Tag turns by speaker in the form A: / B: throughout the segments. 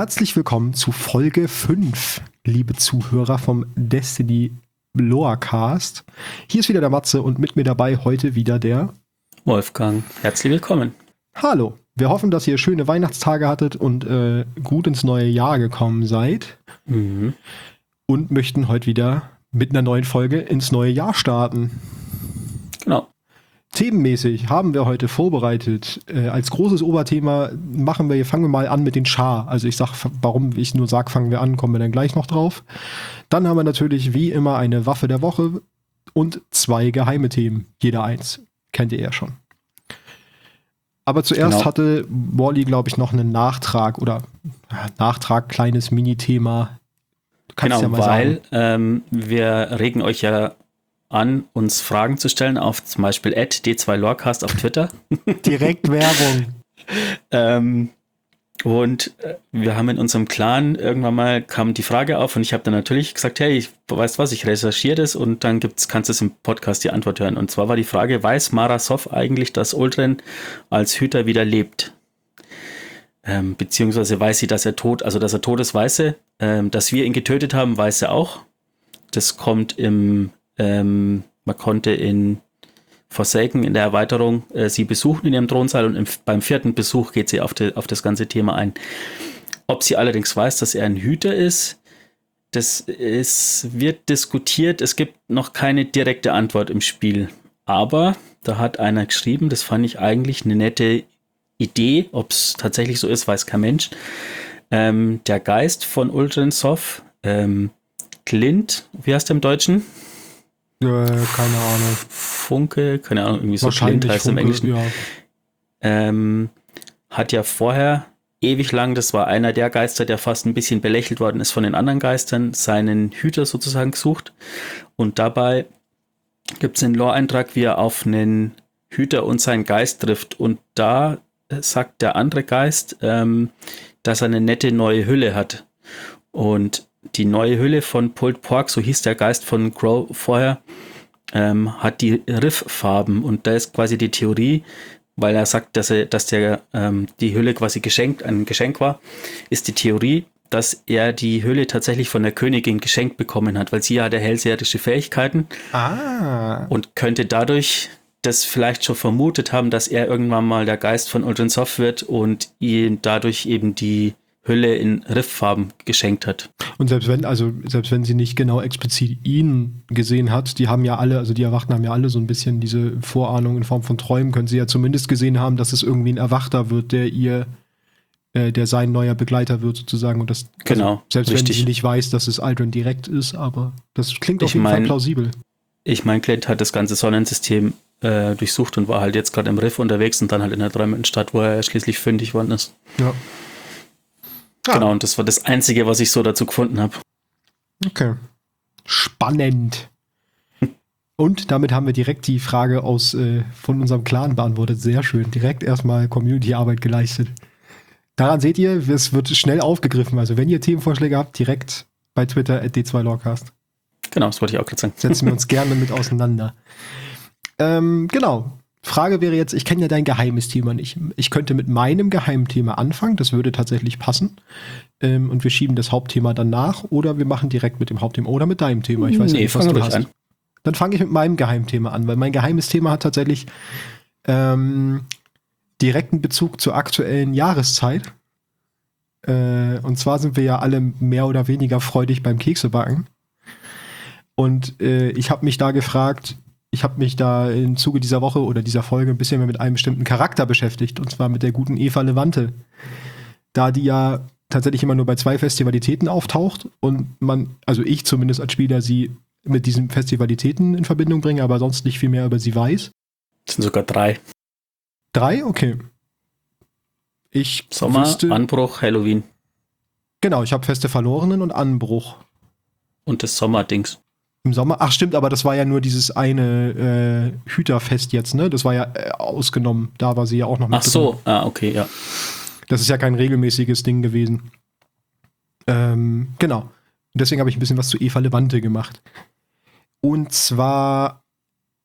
A: Herzlich willkommen zu Folge 5, liebe Zuhörer vom Destiny Lorecast. Hier ist wieder der Matze und mit mir dabei heute wieder der
B: Wolfgang. Herzlich willkommen.
A: Hallo. Wir hoffen, dass ihr schöne Weihnachtstage hattet und gut ins neue Jahr gekommen seid. Und möchten heute wieder mit einer neuen Folge ins neue Jahr starten.
B: Genau.
A: Themenmäßig haben wir heute vorbereitet. Als großes Oberthema fangen wir mal an mit den Char. Also ich sag, warum ich nur sage, fangen wir an, kommen wir dann gleich noch drauf. Dann haben wir natürlich wie immer eine Waffe der Woche und 2 geheime Themen. Jeder eins. Kennt ihr ja schon. Aber zuerst hatte Wally, glaube ich, noch einen Nachtrag, kleines Mini-Thema.
B: Genau, ja mal weil wir regen euch ja an, uns Fragen zu stellen auf zum Beispiel @d2lorecast auf Twitter.
A: Direkt Werbung.
B: Und wir haben in unserem Clan irgendwann mal kam die Frage auf und ich habe dann natürlich gesagt, hey, weißt was, ich recherchiere das und dann kannst du es im Podcast die Antwort hören. Und zwar war die Frage, weiß Mara Sov eigentlich, dass Uldren als Hüter wieder lebt? Beziehungsweise weiß sie, dass er tot ist, weiß sie. Dass wir ihn getötet haben, weiß sie auch. Das kommt man konnte in Forsaken in der Erweiterung sie besuchen in ihrem Thronsaal und beim 4. Besuch geht sie auf das ganze Thema ein. Ob sie allerdings weiß, dass er ein Hüter ist, wird diskutiert. Es gibt noch keine direkte Antwort im Spiel. Aber da hat einer geschrieben, das fand ich eigentlich eine nette Idee. Ob es tatsächlich so ist, weiß kein Mensch. Der Geist von Uldren Sov, Clint, wie heißt der im Deutschen?
A: Keine Ahnung.
B: Funke, keine Ahnung, irgendwie so Clint heißt im Englischen. Ja. Hat ja vorher ewig lang, das war einer der Geister, der fast ein bisschen belächelt worden ist von den anderen Geistern, seinen Hüter sozusagen gesucht. Und dabei gibt es einen Lore-Eintrag, wie er auf einen Hüter und seinen Geist trifft. Und da sagt der andere Geist, dass er eine nette neue Hülle hat. Und die neue Hülle von Pulled Pork, so hieß der Geist von Crow vorher, hat die Riff-Farben und da ist quasi die Theorie, weil er sagt, dass die Hülle quasi ein Geschenk war, ist die Theorie, dass er die Hülle tatsächlich von der Königin geschenkt bekommen hat, weil sie hat hellseherische Fähigkeiten und könnte dadurch das vielleicht schon vermutet haben, dass er irgendwann mal der Geist von Uldren Sov wird und ihm dadurch eben die Hülle in Rifffarben geschenkt hat.
A: Und selbst wenn sie nicht genau explizit ihn gesehen hat, die Erwachten haben ja alle so ein bisschen diese Vorahnung in Form von Träumen, können sie ja zumindest gesehen haben, dass es irgendwie ein Erwachter wird, der sein neuer Begleiter wird sozusagen. Und das, selbst richtig. Wenn sie nicht weiß, dass es Aldrin direkt ist, aber das klingt auf jeden Fall plausibel.
B: Ich meine, Clint hat das ganze Sonnensystem durchsucht und war halt jetzt gerade im Riff unterwegs und dann halt in der träumenden Stadt, wo er schließlich fündig worden ist.
A: Ja.
B: Genau, und das war das Einzige, was ich so dazu gefunden habe.
A: Okay. Spannend. Und damit haben wir direkt die Frage von unserem Clan beantwortet. Sehr schön. Direkt erstmal Community-Arbeit geleistet. Daran seht ihr, es wird schnell aufgegriffen. Also wenn ihr Themenvorschläge habt, direkt bei Twitter @d2lorecast.
B: Genau, das wollte ich auch gerade sagen.
A: Setzen wir uns gerne mit auseinander. Genau. Frage wäre jetzt, ich kenne ja dein geheimes Thema nicht. Ich könnte mit meinem geheimen Thema anfangen, das würde tatsächlich passen. Und wir schieben das Hauptthema dann nach oder wir machen direkt mit dem Hauptthema oder mit deinem Thema. Ich weiß nicht, was du hast. An. Dann fange ich mit meinem Geheimthema an, weil mein geheimes Thema hat tatsächlich direkten Bezug zur aktuellen Jahreszeit. Und zwar sind wir ja alle mehr oder weniger freudig beim Keksebacken. Und ich habe mich da im Zuge dieser Woche oder dieser Folge ein bisschen mehr mit einem bestimmten Charakter beschäftigt, und zwar mit der guten Eva Levante. Da die ja tatsächlich immer nur bei 2 Festivalitäten auftaucht und ich zumindest als Spieler sie mit diesen Festivalitäten in Verbindung bringe, aber sonst nicht viel mehr über sie weiß.
B: Das sind sogar 3.
A: 3? Okay.
B: Sommer, Anbruch, Halloween.
A: Genau, ich habe Feste Verlorenen und Anbruch.
B: Und das Sommerdings.
A: Im Sommer? Ach stimmt, aber das war ja nur dieses eine Hüterfest jetzt, ne? Das war ja ausgenommen. Da war sie ja auch noch mit.
B: Ach so, okay, ja.
A: Das ist ja kein regelmäßiges Ding gewesen. Genau. Deswegen habe ich ein bisschen was zu Eva Levante gemacht. Und zwar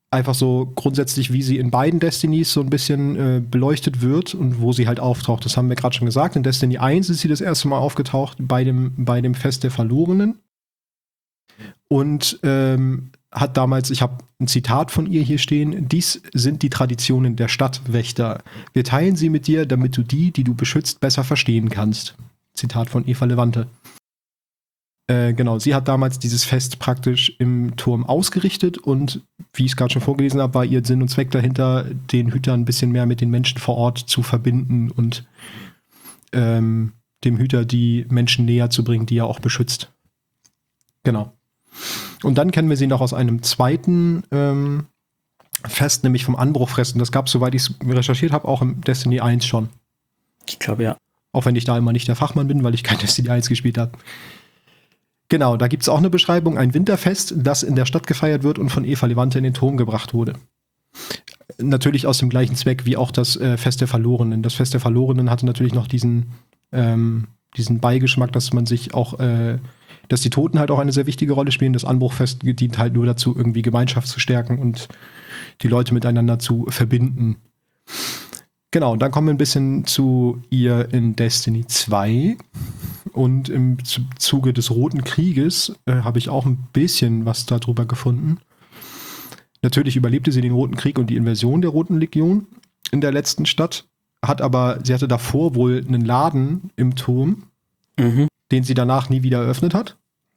A: einfach so grundsätzlich, wie sie in beiden Destinies so ein bisschen beleuchtet wird und wo sie halt auftaucht. Das haben wir gerade schon gesagt. In Destiny 1 ist sie das erste Mal aufgetaucht bei dem Fest der Verlorenen. Und hat damals, ich habe ein Zitat von ihr hier stehen: Dies sind die Traditionen der Stadtwächter. Wir teilen sie mit dir, damit du die du beschützt, besser verstehen kannst. Zitat von Eva Levante. Genau, sie hat damals dieses Fest praktisch im Turm ausgerichtet und, wie ich es gerade schon vorgelesen habe, war ihr Sinn und Zweck dahinter, den Hüter ein bisschen mehr mit den Menschen vor Ort zu verbinden und dem Hüter die Menschen näher zu bringen, die er auch beschützt. Genau. Und dann kennen wir sie noch aus einem zweiten Fest, nämlich vom Anbruchfest. Und das gab es, soweit ich es recherchiert habe, auch im Destiny 1 schon.
B: Ich glaube, ja.
A: Auch wenn ich da immer nicht der Fachmann bin, weil ich kein Destiny 1 gespielt habe. Genau, da gibt es auch eine Beschreibung, ein Winterfest, das in der Stadt gefeiert wird und von Eva Levante in den Turm gebracht wurde. Natürlich aus dem gleichen Zweck wie auch das Fest der Verlorenen. Das Fest der Verlorenen hatte natürlich noch diesen Beigeschmack, dass man sich auch, dass die Toten halt auch eine sehr wichtige Rolle spielen. Das Anbruchfest dient halt nur dazu, irgendwie Gemeinschaft zu stärken und die Leute miteinander zu verbinden. Genau, und dann kommen wir ein bisschen zu ihr in Destiny 2. Und im Zuge des Roten Krieges habe ich auch ein bisschen was darüber gefunden. Natürlich überlebte sie den Roten Krieg und die Invasion der Roten Legion in der letzten Stadt. Sie hatte davor wohl einen Laden im Turm, den sie danach nie wieder eröffnet hat.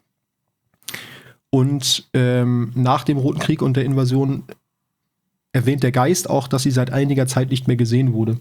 A: Und nach dem Roten Krieg und der Invasion erwähnt der Geist auch, dass sie seit einiger Zeit nicht mehr gesehen wurde.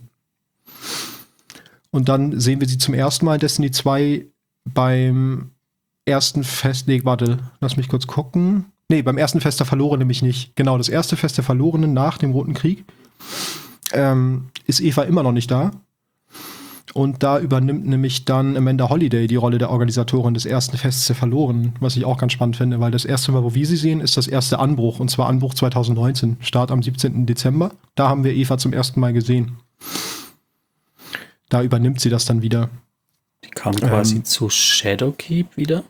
A: Und dann sehen wir sie zum ersten Mal in Destiny 2 beim ersten Fest. Nee, warte, lass mich kurz gucken. Nee, beim ersten Fest der Verlorenen nämlich nicht. Genau, das erste Fest der Verlorenen nach dem Roten Krieg ist Eva immer noch nicht da. Und da übernimmt nämlich dann Amanda Holliday die Rolle der Organisatorin des ersten Fests der Verlorenen, was ich auch ganz spannend finde, weil das erste Mal, wo wir sie sehen, ist das erste Anbruch, und zwar Anbruch 2019, Start am 17. Dezember. Da haben wir Eva zum ersten Mal gesehen. Da übernimmt sie das dann wieder.
B: Die kam quasi zu Shadowkeep wieder?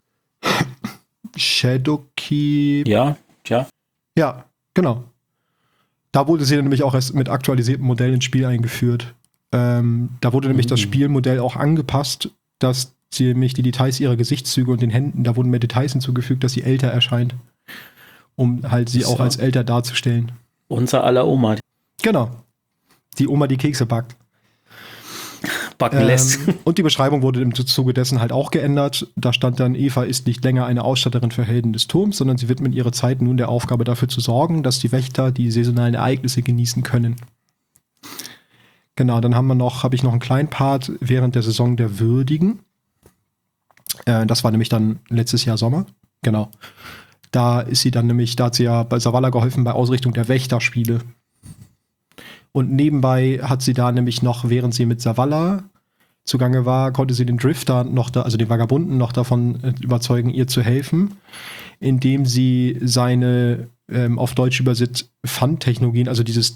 A: Shadowkeep.
B: Ja.
A: Ja, genau. Da wurde sie dann nämlich auch erst mit aktualisiertem Modell ins Spiel eingeführt. Da wurde nämlich das Spielmodell auch angepasst, dass sie nämlich die Details ihrer Gesichtszüge und den Händen, da wurden mehr Details hinzugefügt, dass sie älter erscheint, um halt sie auch als älter darzustellen.
B: Unser aller Oma.
A: Genau. Die Oma, die Kekse backt.
B: Backen lässt.
A: Und die Beschreibung wurde im Zuge dessen halt auch geändert. Da stand dann: Eva ist nicht länger eine Ausstatterin für Helden des Turms, sondern sie widmet ihre Zeit nun der Aufgabe, dafür zu sorgen, dass die Wächter die saisonalen Ereignisse genießen können. Genau, dann habe ich noch einen kleinen Part während der Saison der Würdigen. Das war nämlich dann letztes Jahr Sommer. Genau. Da hat sie ja bei Zavala geholfen bei Ausrichtung der Wächterspiele. Und nebenbei hat sie da nämlich noch, während sie mit Zavala zugange war, konnte sie den Drifter also den Vagabunden noch davon überzeugen, ihr zu helfen, indem sie seine, auf Deutsch übersetzt, Fun-Technologien, also diese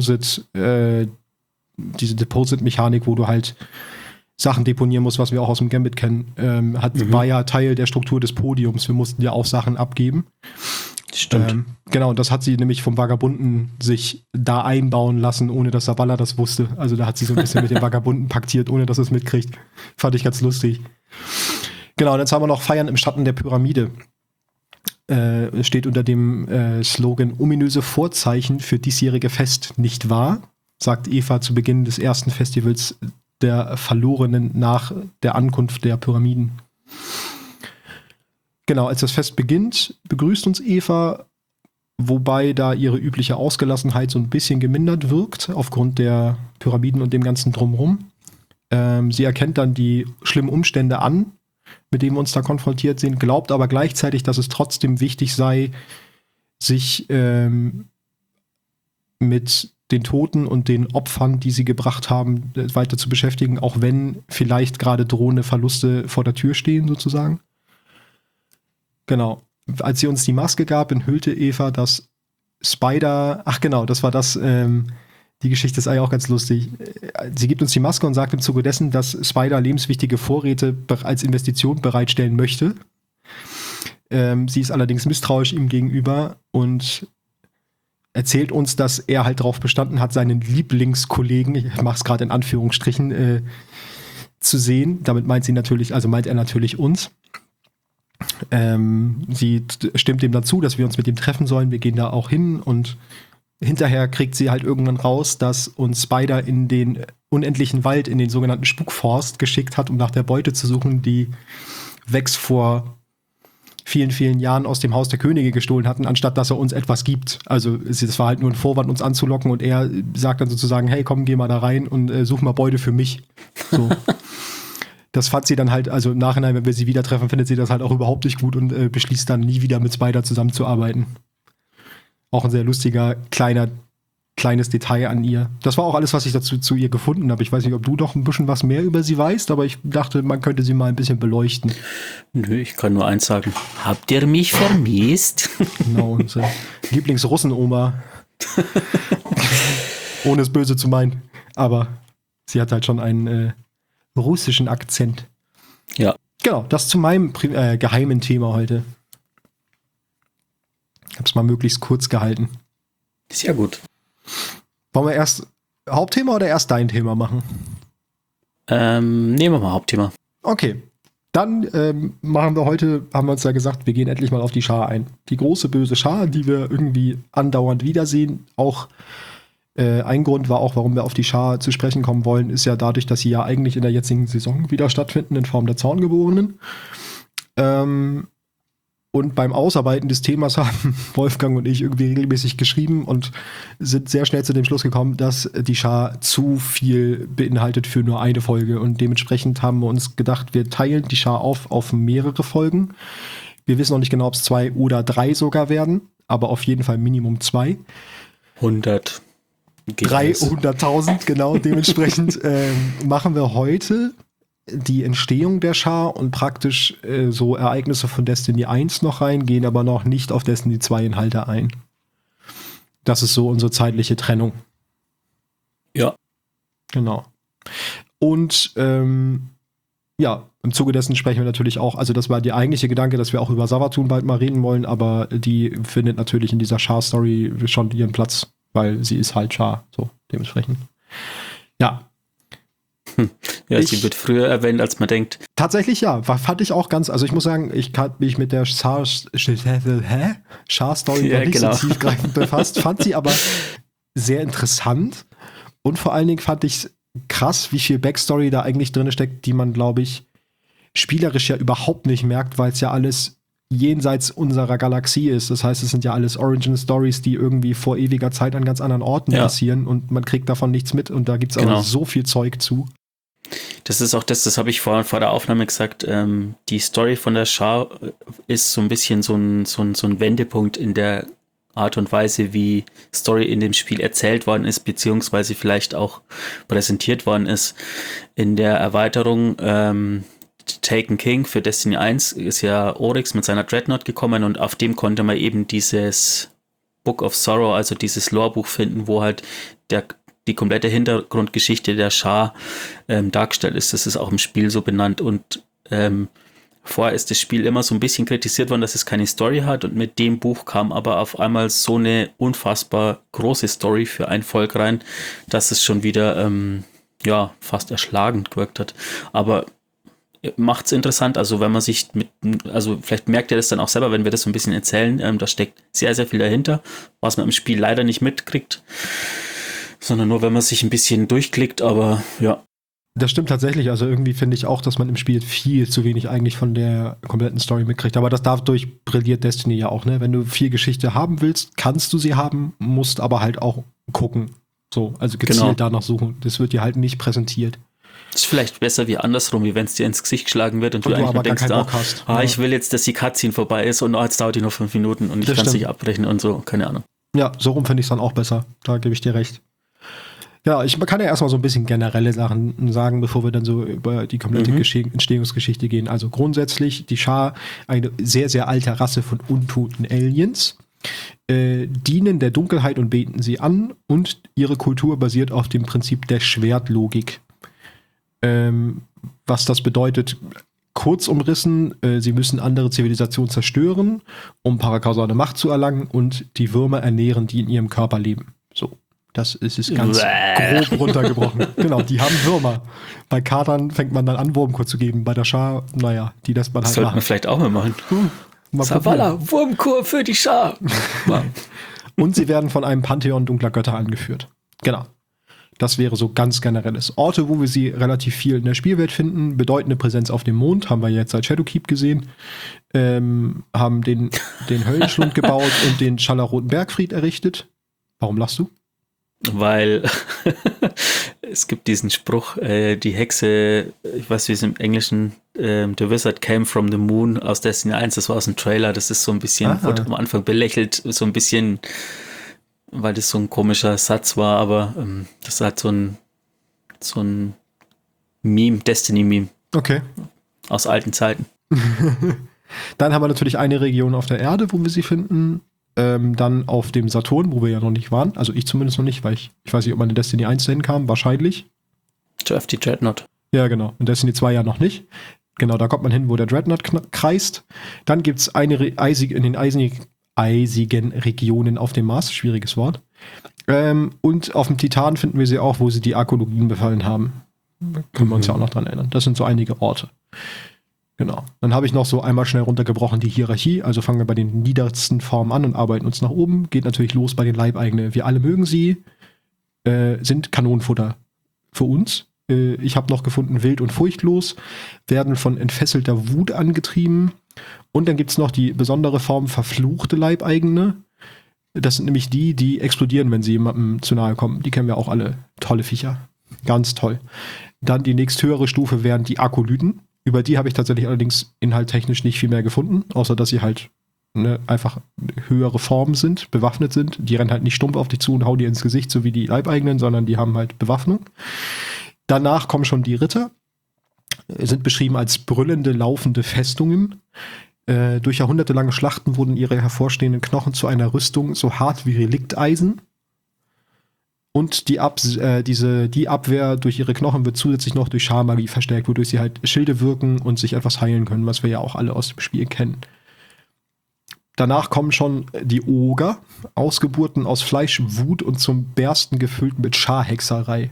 A: Deposit-Mechanik, wo du halt Sachen deponieren musst, was wir auch aus dem Gambit kennen, war ja Teil der Struktur des Podiums. Wir mussten ja auch Sachen abgeben.
B: Stimmt.
A: Genau, und das hat sie nämlich vom Vagabunden sich da einbauen lassen, ohne dass Zavala das wusste. Also da hat sie so ein bisschen mit dem Vagabunden paktiert, ohne dass es mitkriegt. Fand ich ganz lustig. Genau, und jetzt haben wir noch Feiern im Schatten der Pyramide. Steht unter dem Slogan: ominöse Vorzeichen für diesjährige Fest, nicht wahr? Sagt Eva zu Beginn des ersten Festivals der Verlorenen nach der Ankunft der Pyramiden. Genau, als das Fest beginnt, begrüßt uns Eva, wobei da ihre übliche Ausgelassenheit so ein bisschen gemindert wirkt, aufgrund der Pyramiden und dem ganzen Drumherum. Sie erkennt dann die schlimmen Umstände an, mit denen wir uns da konfrontiert sehen, glaubt aber gleichzeitig, dass es trotzdem wichtig sei, sich mit den Toten und den Opfern, die sie gebracht haben, weiter zu beschäftigen, auch wenn vielleicht gerade drohende Verluste vor der Tür stehen, sozusagen. Genau. Als sie uns die Maske gab, enthüllte Eva, dass Spider, das war das, die Geschichte ist eigentlich auch ganz lustig. Sie gibt uns die Maske und sagt im Zuge dessen, dass Spider lebenswichtige Vorräte als Investition bereitstellen möchte. Sie ist allerdings misstrauisch ihm gegenüber und erzählt uns, dass er halt darauf bestanden hat, seinen Lieblingskollegen, ich mache es gerade in Anführungsstrichen, zu sehen. Damit meint er natürlich uns. Sie stimmt dem dann zu, dass wir uns mit ihm treffen sollen. Wir gehen da auch hin und hinterher kriegt sie halt irgendwann raus, dass uns Spider in den unendlichen Wald, in den sogenannten Spukforst geschickt hat, um nach der Beute zu suchen, die Vex vor vielen, vielen Jahren aus dem Haus der Könige gestohlen hatten, anstatt dass er uns etwas gibt. Also das war halt nur ein Vorwand, uns anzulocken, und er sagt dann sozusagen, hey, komm, geh mal da rein und such mal Beute für mich. So. Das fand sie dann halt, also im Nachhinein, wenn wir sie wieder treffen, findet sie das halt auch überhaupt nicht gut und beschließt dann nie wieder mit Spider zusammenzuarbeiten. Auch ein sehr lustiger, kleines Detail an ihr. Das war auch alles, was ich dazu zu ihr gefunden habe. Ich weiß nicht, ob du doch ein bisschen was mehr über sie weißt, aber ich dachte, man könnte sie mal ein bisschen beleuchten.
B: Nö, ich kann nur eins sagen. Habt ihr mich vermisst?
A: Genau, unsere Lieblingsrussen-Oma. Ohne es böse zu meinen. Aber sie hat halt schon einen russischen Akzent.
B: Ja.
A: Genau, das zu meinem geheimen Thema heute. Ich habe es mal möglichst kurz gehalten.
B: Sehr gut.
A: Wollen wir erst Hauptthema oder erst dein Thema machen?
B: Nehmen wir mal Hauptthema.
A: Okay, dann haben wir uns ja gesagt, wir gehen endlich mal auf die Schar ein. Die große böse Schar, die wir irgendwie andauernd wiedersehen. Auch ein Grund war auch, warum wir auf die Schar zu sprechen kommen wollen, ist ja dadurch, dass sie ja eigentlich in der jetzigen Saison wieder stattfinden in Form der Zorngeborenen. Und beim Ausarbeiten des Themas haben Wolfgang und ich irgendwie regelmäßig geschrieben und sind sehr schnell zu dem Schluss gekommen, dass die Schar zu viel beinhaltet für nur eine Folge. Und dementsprechend haben wir uns gedacht, wir teilen die Schar auf mehrere Folgen. Wir wissen noch nicht genau, ob es 2 oder 3 sogar werden, aber auf jeden Fall Minimum 2.
B: 100.
A: 300.000, genau. Dementsprechend machen wir heute die Entstehung der Schar und praktisch so Ereignisse von Destiny 1 noch rein, gehen aber noch nicht auf Destiny 2 Inhalte ein. Das ist so unsere zeitliche Trennung.
B: Ja.
A: Genau. Und ja, im Zuge dessen sprechen wir natürlich auch, also das war der eigentliche Gedanke, dass wir auch über Savathûn bald mal reden wollen, aber die findet natürlich in dieser Schar-Story schon ihren Platz, weil sie ist halt Schar, so dementsprechend. Ja.
B: Ja, sie wird früher erwähnt, als man denkt.
A: Tatsächlich ja, fand ich auch ganz, also ich muss sagen, ich habe mich mit der Schar-Story
B: Ja,
A: noch nicht
B: genau.
A: so tiefgreifend befasst, fand sie aber sehr interessant und vor allen Dingen fand ich krass, wie viel Backstory da eigentlich drin steckt, die man, glaube ich, spielerisch ja überhaupt nicht merkt, weil es ja alles jenseits unserer Galaxie ist. Das heißt, es sind ja alles Origin-Stories, die irgendwie vor ewiger Zeit an ganz anderen Orten passieren und man kriegt davon nichts mit und da gibt es aber so viel Zeug zu.
B: Das ist auch das habe ich vor der Aufnahme gesagt, die Story von der Schar ist so ein bisschen so ein Wendepunkt in der Art und Weise, wie Story in dem Spiel erzählt worden ist, beziehungsweise vielleicht auch präsentiert worden ist. In der Erweiterung Taken King für Destiny 1 ist ja Oryx mit seiner Dreadnought gekommen und auf dem konnte man eben dieses Book of Sorrow, also dieses Lore-Buch finden, wo halt die komplette Hintergrundgeschichte der Schar dargestellt ist. Das ist auch im Spiel so benannt und vorher ist das Spiel immer so ein bisschen kritisiert worden, dass es keine Story hat und mit dem Buch kam aber auf einmal so eine unfassbar große Story für ein Volk rein, dass es schon wieder fast erschlagend gewirkt hat. Aber macht's interessant, also wenn man sich also vielleicht merkt ihr das dann auch selber, wenn wir das so ein bisschen erzählen, da steckt sehr, sehr viel dahinter, was man im Spiel leider nicht mitkriegt, sondern nur, wenn man sich ein bisschen durchklickt, aber ja.
A: Das stimmt tatsächlich, also irgendwie finde ich auch, dass man im Spiel viel zu wenig eigentlich von der kompletten Story mitkriegt, aber dadurch brilliert Destiny ja auch, ne? Wenn du viel Geschichte haben willst, kannst du sie haben, musst aber halt auch gucken, so, also gezielt danach suchen, das wird dir halt nicht präsentiert.
B: Das ist vielleicht besser wie andersrum, wie wenn es dir ins Gesicht geschlagen wird und du eigentlich
A: aber
B: denkst, ich will jetzt, dass die Cutscene vorbei ist und jetzt dauert die noch 5 Minuten und ich kann es nicht abbrechen und so, keine Ahnung.
A: Ja, so rum finde ich es dann auch besser, da gebe ich dir recht. Ja, man kann ja erstmal so ein bisschen generelle Sachen sagen, bevor wir dann so über die komplette Entstehungsgeschichte gehen. Also grundsätzlich die Schar, eine sehr, sehr alte Rasse von untoten Aliens, dienen der Dunkelheit und beten sie an und ihre Kultur basiert auf dem Prinzip der Schwertlogik. Was das bedeutet, kurz umrissen, sie müssen andere Zivilisationen zerstören, um parakausale Macht zu erlangen und die Würmer ernähren, die in ihrem Körper leben. So, das ist es ganz grob runtergebrochen. Genau, die haben Würmer. Bei Katern fängt man dann an, Wurmkur zu geben. Bei der Schar, naja, die lässt man halt
B: sollte man vielleicht auch mal machen. Zavala, Wurmkur für die Schar.
A: Und sie werden von einem Pantheon dunkler Götter angeführt. Genau. Das wäre so ganz generelles. Orte, wo wir sie relativ viel in der Spielwelt finden. Bedeutende Präsenz auf dem Mond, haben wir jetzt seit Shadowkeep gesehen. Haben den Höllenschlund gebaut und den Scharlachroten Bergfried errichtet. Warum lachst du?
B: Weil es gibt diesen Spruch, die Hexe, ich weiß wie es im Englischen, The Wizard came from the moon aus Destiny 1, das war aus dem Trailer, das ist so ein bisschen, wurde am Anfang belächelt, so ein bisschen, weil das so ein komischer Satz war, aber das hat so ein Meme, Destiny-Meme.
A: Okay.
B: Aus alten Zeiten.
A: Dann haben wir natürlich eine Region auf der Erde, wo wir sie finden. Dann auf dem Saturn, wo wir ja noch nicht waren. Also ich zumindest noch nicht, weil ich weiß nicht, ob man in Destiny 1 dahin kam. Wahrscheinlich.
B: Jeff die Dreadnought.
A: Ja, genau. In Destiny 2 ja noch nicht. Genau, da kommt man hin, wo der Dreadnought kreist. Dann gibt es in den eisigen Regionen auf dem Mars. Schwieriges Wort. Und auf dem Titan finden wir sie auch, wo sie die Arkologien befallen haben. Können wir uns ja auch noch dran erinnern. Das sind so einige Orte. Genau. Dann habe ich noch so einmal schnell runtergebrochen die Hierarchie. Also fangen wir bei den niedersten Formen an und arbeiten uns nach oben. Geht natürlich los bei den Leibeigenen. Wir alle mögen sie. Sind Kanonenfutter für uns. Ich habe noch gefunden, wild und furchtlos. Werden von entfesselter Wut angetrieben. Und dann gibt es noch die besondere Form verfluchte Leibeigene. Das sind nämlich die explodieren, wenn sie jemandem zu nahe kommen. Die kennen wir auch alle. Tolle Viecher. Ganz toll. Dann die nächsthöhere Stufe wären die Akolyten. Über die habe ich tatsächlich allerdings inhalttechnisch nicht viel mehr gefunden, außer dass sie halt einfach höhere Formen sind, bewaffnet sind. Die rennen halt nicht stumpf auf dich zu und hauen dir ins Gesicht, so wie die Leibeigenen, sondern die haben halt Bewaffnung. Danach kommen schon die Ritter, sind beschrieben als brüllende, laufende Festungen. Durch jahrhundertelange Schlachten wurden ihre hervorstehenden Knochen zu einer Rüstung so hart wie Relikteisen. Und die Abwehr durch ihre Knochen wird zusätzlich noch durch Scharmagie verstärkt, wodurch sie halt Schilde wirken und sich etwas heilen können, was wir ja auch alle aus dem Spiel kennen. Danach kommen schon die Oger, Ausgeburten aus Fleisch, Wut und zum Bersten gefüllt mit Scharhexerei.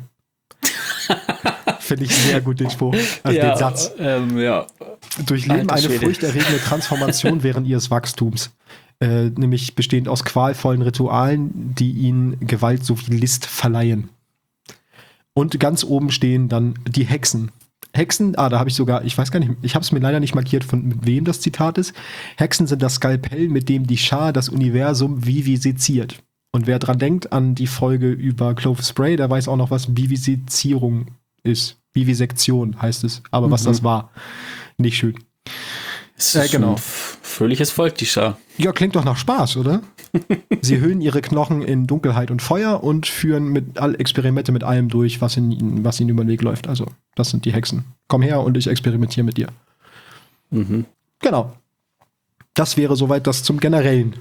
A: Finde ich sehr gut, den Spruch. Also den Satz.
B: Ja.
A: Durchleben eine furchterregende Transformation während ihres Wachstums. Nämlich bestehend aus qualvollen Ritualen, die ihnen Gewalt sowie List verleihen. Und ganz oben stehen dann die Hexen. Hexen, da habe ich sogar, ich weiß gar nicht, ich habe es mir leider nicht markiert, mit wem das Zitat ist. Hexen sind das Skalpell, mit dem die Schar das Universum viviseziert. Und wer dran denkt an die Folge über Clovis Bray, der weiß auch noch, was Vivisezierung ist. Vivisektion heißt es. Aber was das war, nicht schön.
B: Genau. Fröhliches Volk, die Schar.
A: Ja, klingt doch nach Spaß, oder? Sie hüllen ihre Knochen in Dunkelheit und Feuer und führen Experimente mit allem durch, was ihnen über den Weg läuft. Also, das sind die Hexen. Komm her und ich experimentiere mit dir.
B: Mhm.
A: Genau. Das wäre soweit das zum Generellen.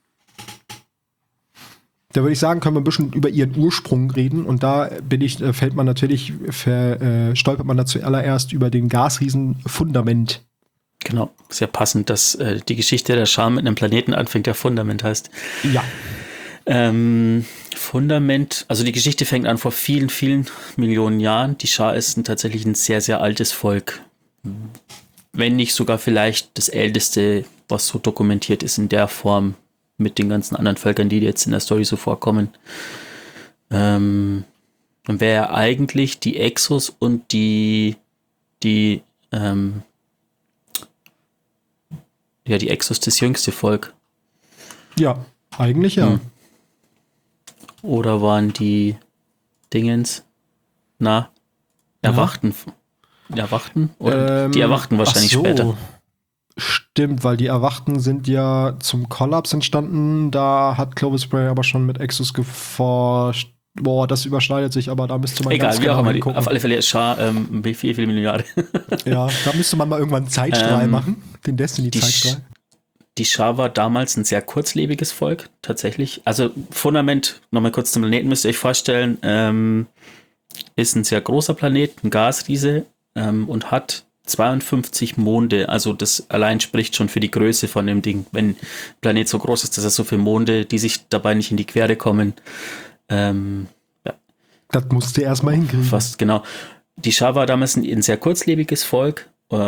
A: Da würde ich sagen, können wir ein bisschen über ihren Ursprung reden. Und da stolpert man da zuallererst über den Gasriesen Fundament.
B: Genau, sehr passend, dass die Geschichte der Schar mit einem Planeten anfängt, der Fundament heißt.
A: Ja.
B: Fundament, also die Geschichte fängt an vor vielen, vielen Millionen Jahren. Die Schar ist tatsächlich ein sehr, sehr altes Volk. Wenn nicht sogar vielleicht das älteste, was so dokumentiert ist in der Form mit den ganzen anderen Völkern, die jetzt in der Story so vorkommen. Dann wäre eigentlich die Exos und die Exos das jüngste Volk.
A: Ja, eigentlich ja.
B: Oder waren die Dingens? Erwachten? Oder die erwachten wahrscheinlich später.
A: Stimmt, weil die Erwachten sind ja zum Kollaps entstanden. Da hat Clovis Bray aber schon mit Exos geforscht. Boah, das überschneidet sich, aber da müsste man
B: ganz genau hingucken. Auf alle Fälle ist Schar wie viele Milliarden.
A: Ja, da müsste man mal irgendwann einen Zeitstrahl machen. Den Destiny-Zeitstrahl.
B: Die Schar war damals ein sehr kurzlebiges Volk, tatsächlich. Also Fundament, nochmal kurz zum Planeten, müsst ihr euch vorstellen, ist ein sehr großer Planet, ein Gasriese und hat 52 Monde, also das allein spricht schon für die Größe von dem Ding. Wenn ein Planet so groß ist, dass er so viele Monde, die sich dabei nicht in die Quere kommen.
A: Ja. Das musste er erstmal hinkriegen.
B: Fast, genau. Die Shah war damals ein sehr kurzlebiges Volk.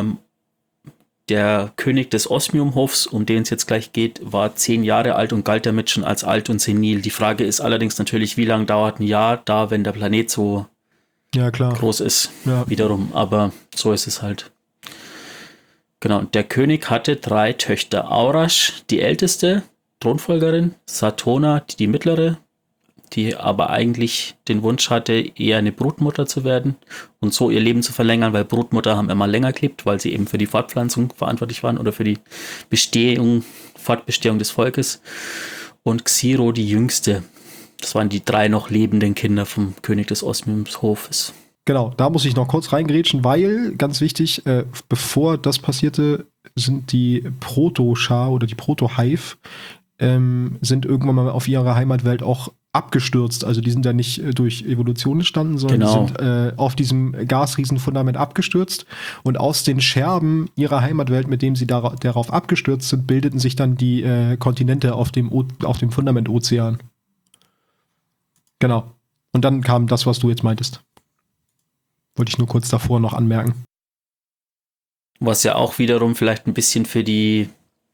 B: Der König des Osmiumhofs, um den es jetzt gleich geht, war 10 Jahre alt und galt damit schon als alt und senil. Die Frage ist allerdings natürlich, wie lange dauert ein Jahr da, wenn der Planet so groß ist, wiederum. Aber so ist es halt. Genau, der König hatte 3 Töchter. Aurash, die älteste, Thronfolgerin, Satona, die mittlere, die aber eigentlich den Wunsch hatte, eher eine Brutmutter zu werden und so ihr Leben zu verlängern, weil Brutmutter haben immer länger gelebt, weil sie eben für die Fortpflanzung verantwortlich waren oder für die Fortbestehung des Volkes. Und Xiro, die jüngste. Das waren die 3 noch lebenden Kinder vom König des Osmiumhofes.
A: Genau, da muss ich noch kurz reingrätschen, weil, ganz wichtig, bevor das passierte, sind die Proto-Shah oder die Proto-Hive sind irgendwann mal auf ihrer Heimatwelt auch abgestürzt. Also die sind ja nicht durch Evolution entstanden, sondern die sind auf diesem Gasriesenfundament abgestürzt. Und aus den Scherben ihrer Heimatwelt, mit denen sie darauf abgestürzt sind, bildeten sich dann die Kontinente auf dem Fundament Ozean. Genau. Und dann kam das, was du jetzt meintest. Wollte ich nur kurz davor noch anmerken.
B: Was ja auch wiederum vielleicht ein bisschen für die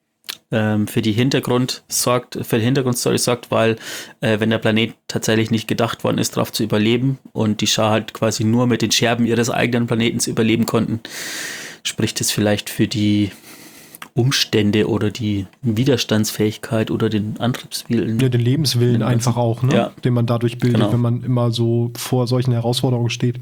B: Hintergrundstory sorgt, weil wenn der Planet tatsächlich nicht gedacht worden ist, darauf zu überleben und die Shah halt quasi nur mit den Scherben ihres eigenen Planetens überleben konnten, spricht es vielleicht für die Umstände oder die Widerstandsfähigkeit oder den Antriebswillen.
A: Ja, den Lebenswillen einfach auch, ne?
B: Ja.
A: Den man dadurch bildet, wenn man immer so vor solchen Herausforderungen steht.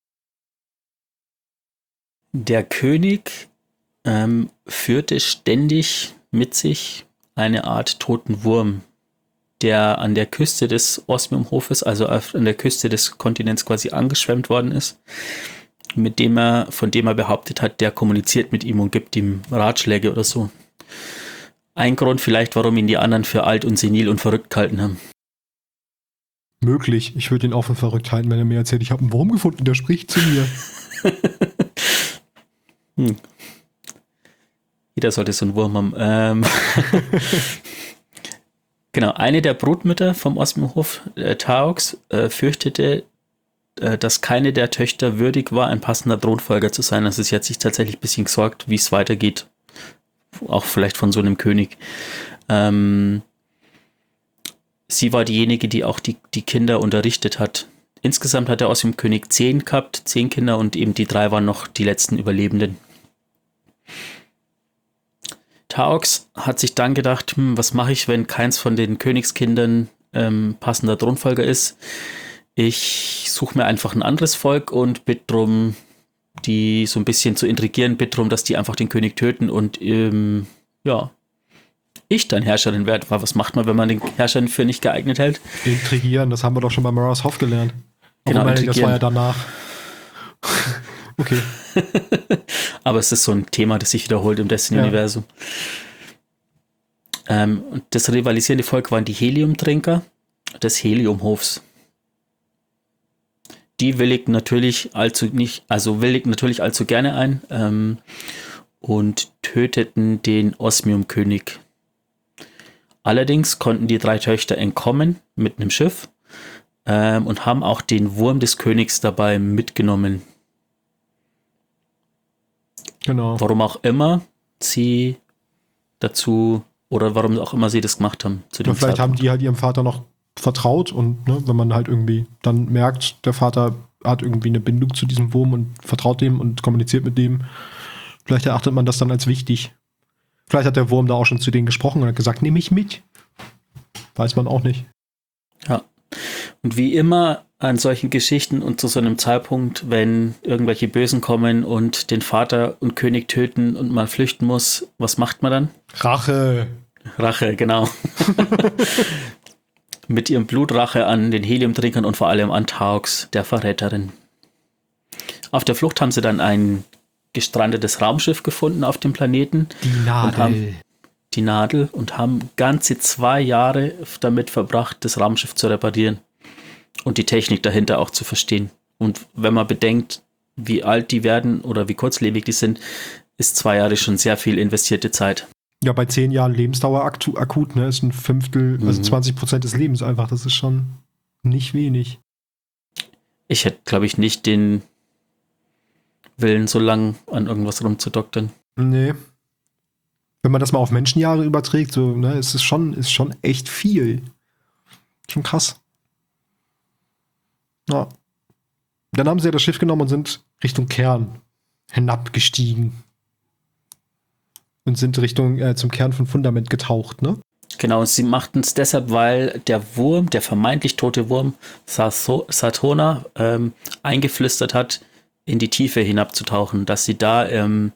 B: Der König führte ständig mit sich eine Art toten Wurm, der an der Küste des Osmiumhofes, also an der Küste des Kontinents quasi angeschwemmt worden ist, von dem er behauptet hat, der kommuniziert mit ihm und gibt ihm Ratschläge oder so. Ein Grund vielleicht, warum ihn die anderen für alt und senil und verrückt gehalten haben.
A: Möglich. Ich würde ihn auch für verrückt halten, wenn er mir erzählt, ich habe einen Wurm gefunden, der spricht zu mir.
B: Jeder sollte so einen Wurm haben. Genau, eine der Brutmütter vom Osmiumhof, Taox, fürchtete, dass keine der Töchter würdig war, ein passender Thronfolger zu sein. Also sie hat sich tatsächlich ein bisschen gesorgt, wie es weitergeht. Auch vielleicht von so einem König. Sie war diejenige, die auch die Kinder unterrichtet hat. Insgesamt hat der Osmiumkönig 10 gehabt, 10 Kinder und eben die 3 waren noch die letzten Überlebenden. Taox hat sich dann gedacht, was mache ich, wenn keins von den Königskindern passender Thronfolger ist? Ich suche mir einfach ein anderes Volk und bitte darum, die so ein bisschen zu intrigieren, bitte darum, dass die einfach den König töten und ich dann Herrscherin werde. Was macht man, wenn man den Herrscher für nicht geeignet hält?
A: Intrigieren, das haben wir doch schon bei Maras Hof gelernt.
B: Genau,
A: das war ja danach. Okay.
B: Aber es ist so ein Thema, das sich wiederholt im Destiny-Universum. Und das rivalisierende Volk waren die Heliumtrinker des Heliumhofs. Die willigten natürlich allzu gerne ein und töteten den Osmiumkönig. Allerdings konnten die 3 Töchter entkommen mit einem Schiff und haben auch den Wurm des Königs dabei mitgenommen.
A: Genau.
B: Warum auch immer sie warum auch immer sie das gemacht haben.
A: Vielleicht haben die halt ihrem Vater noch vertraut und wenn man halt irgendwie dann merkt, der Vater hat irgendwie eine Bindung zu diesem Wurm und vertraut dem und kommuniziert mit dem, vielleicht erachtet man das dann als wichtig. Vielleicht hat der Wurm da auch schon zu denen gesprochen und hat gesagt, nehme ich mit. Weiß man auch nicht.
B: Ja. Und wie immer an solchen Geschichten und zu so einem Zeitpunkt, wenn irgendwelche Bösen kommen und den Vater und König töten und man flüchten muss, was macht man dann?
A: Rache,
B: genau. Mit ihrem Blutrache an den Heliumtrinkern und vor allem an Taox, der Verräterin. Auf der Flucht haben sie dann ein gestrandetes Raumschiff gefunden auf dem Planeten. Die Nadel. Und haben ganze 2 Jahre damit verbracht, das Raumschiff zu reparieren. Und die Technik dahinter auch zu verstehen. Und wenn man bedenkt, wie alt die werden oder wie kurzlebig die sind, ist 2 Jahre schon sehr viel investierte Zeit.
A: Ja, bei 10 Jahren Lebensdauer akut, ne, ist ein Fünftel, also 20% des Lebens einfach. Das ist schon nicht wenig.
B: Ich hätte, glaube ich, nicht den Willen, so lang an irgendwas rumzudoktern.
A: Nee. Wenn man das mal auf Menschenjahre überträgt, so, ne, ist schon echt viel. Schon krass. Ja. Dann haben sie ja das Schiff genommen und sind Richtung Kern hinabgestiegen. Und sind Richtung zum Kern von Fundament getaucht, ne?
B: Genau, sie machten es deshalb, weil der Wurm, der vermeintlich tote Wurm, Saturna, eingeflüstert hat, in die Tiefe hinabzutauchen, dass sie da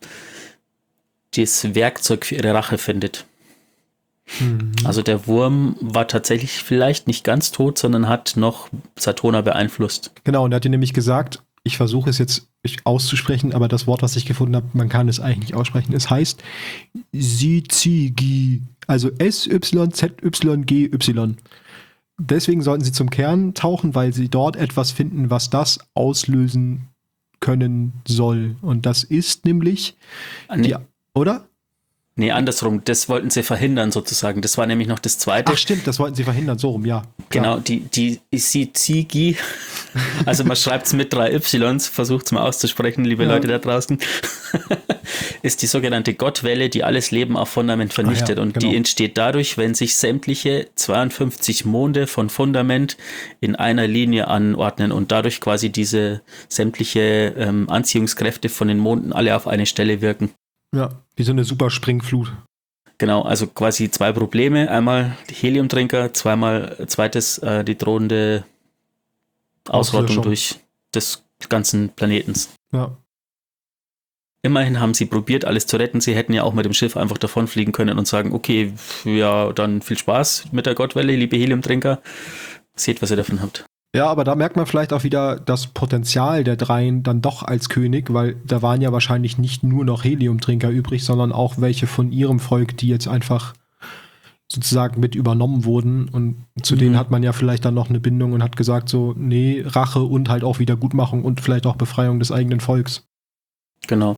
B: das Werkzeug für ihre Rache findet. Mhm. Also der Wurm war tatsächlich vielleicht nicht ganz tot, sondern hat noch Saturna beeinflusst.
A: Genau, und er hat ihr nämlich gesagt, ich versuche es jetzt auszusprechen, aber das Wort, was ich gefunden habe, man kann es eigentlich nicht aussprechen. Es heißt Syzygy, also SYZYGY. Deswegen sollten sie zum Kern tauchen, weil sie dort etwas finden, was das auslösen können soll. Und das ist nämlich oder?
B: Nee, andersrum. Das wollten sie verhindern sozusagen. Das war nämlich noch das Zweite.
A: Ach stimmt, das wollten sie verhindern, so rum, ja.
B: Genau, die Syzygy, also man schreibt es mit 3 Ys, versucht es mal auszusprechen, liebe Leute da draußen, ist die sogenannte Gottwelle, die alles Leben auf Fundament vernichtet. Und die entsteht dadurch, wenn sich sämtliche 52 Monde von Fundament in einer Linie anordnen und dadurch quasi diese sämtliche Anziehungskräfte von den Monden alle auf eine Stelle wirken.
A: Ja, wie so eine super Springflut.
B: Genau, also quasi 2 Probleme. Einmal die Heliumtrinker, zweites die drohende Ausrottung durch des ganzen Planetens.
A: Ja.
B: Immerhin haben sie probiert, alles zu retten. Sie hätten ja auch mit dem Schiff einfach davonfliegen können und sagen, okay, ja, dann viel Spaß mit der Gottwelle, liebe Heliumtrinker. Seht, was ihr davon habt.
A: Ja, aber da merkt man vielleicht auch wieder das Potenzial der Dreien dann doch als König, weil da waren ja wahrscheinlich nicht nur noch Heliumtrinker übrig, sondern auch welche von ihrem Volk, die jetzt einfach sozusagen mit übernommen wurden. Und zu denen hat man ja vielleicht dann noch eine Bindung und hat gesagt so, nee, Rache und halt auch Wiedergutmachung und vielleicht auch Befreiung des eigenen Volks.
B: Genau.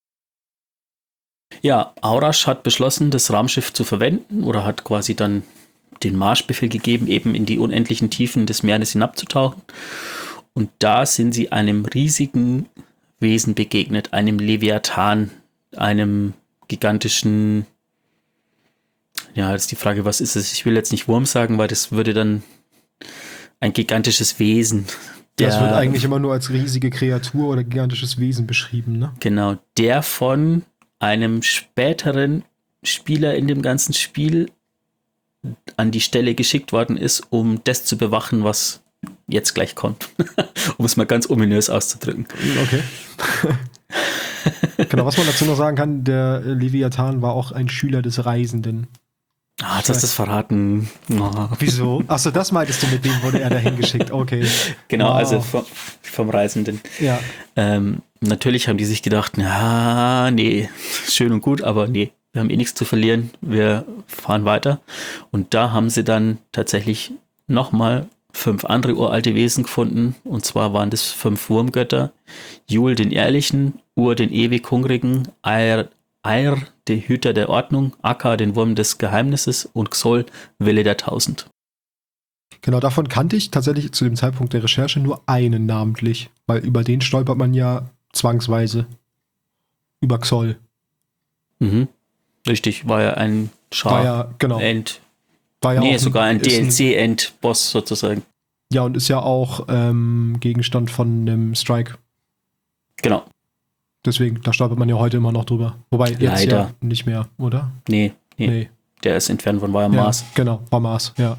B: Ja, Aurasch hat beschlossen, das Raumschiff zu verwenden oder hat quasi dann den Marschbefehl gegeben, eben in die unendlichen Tiefen des Meeres hinabzutauchen. Und da sind sie einem riesigen Wesen begegnet, einem Leviathan, einem gigantischen, ja, das ist die Frage, was ist es? Ich will jetzt nicht Wurm sagen, weil das würde dann ein gigantisches Wesen.
A: Das wird eigentlich immer nur als riesige Kreatur oder gigantisches Wesen beschrieben, ne?
B: Genau, der von einem späteren Spieler in dem ganzen Spiel an die Stelle geschickt worden ist, um das zu bewachen, was jetzt gleich kommt. Um es mal ganz ominös auszudrücken.
A: Okay. Genau, was man dazu noch sagen kann, der Leviathan war auch ein Schüler des Reisenden.
B: Ah, jetzt hast du es verraten.
A: Oh. Wieso? Achso, das meintest du, mit dem wurde er dahin geschickt. Okay.
B: Genau, also vom Reisenden.
A: Ja.
B: Natürlich haben die sich gedacht, ja, nee, schön und gut, aber nee. Wir haben eh nichts zu verlieren, wir fahren weiter. Und da haben sie dann tatsächlich nochmal 5 andere uralte Wesen gefunden. Und zwar waren das 5 Wurmgötter. Jul den Ehrlichen, Ur den ewig Hungrigen, Eir der Hüter der Ordnung, Akka den Wurm des Geheimnisses und Xol, Wille der 1000.
A: Genau, davon kannte ich tatsächlich zu dem Zeitpunkt der Recherche nur einen namentlich. Weil über den stolpert man ja zwangsweise. Über Xol.
B: Mhm. Richtig, war ja ein
A: End. War ja
B: nee, sogar ein DLC-End-Boss sozusagen.
A: Ja, und ist ja auch Gegenstand von einem Strike.
B: Genau.
A: Deswegen, da stolpert man ja heute immer noch drüber. Wobei jetzt
B: leider
A: ja nicht mehr, oder?
B: Nee. Der ist entfernt worden, war ja Mars.
A: Genau, war Mars, ja.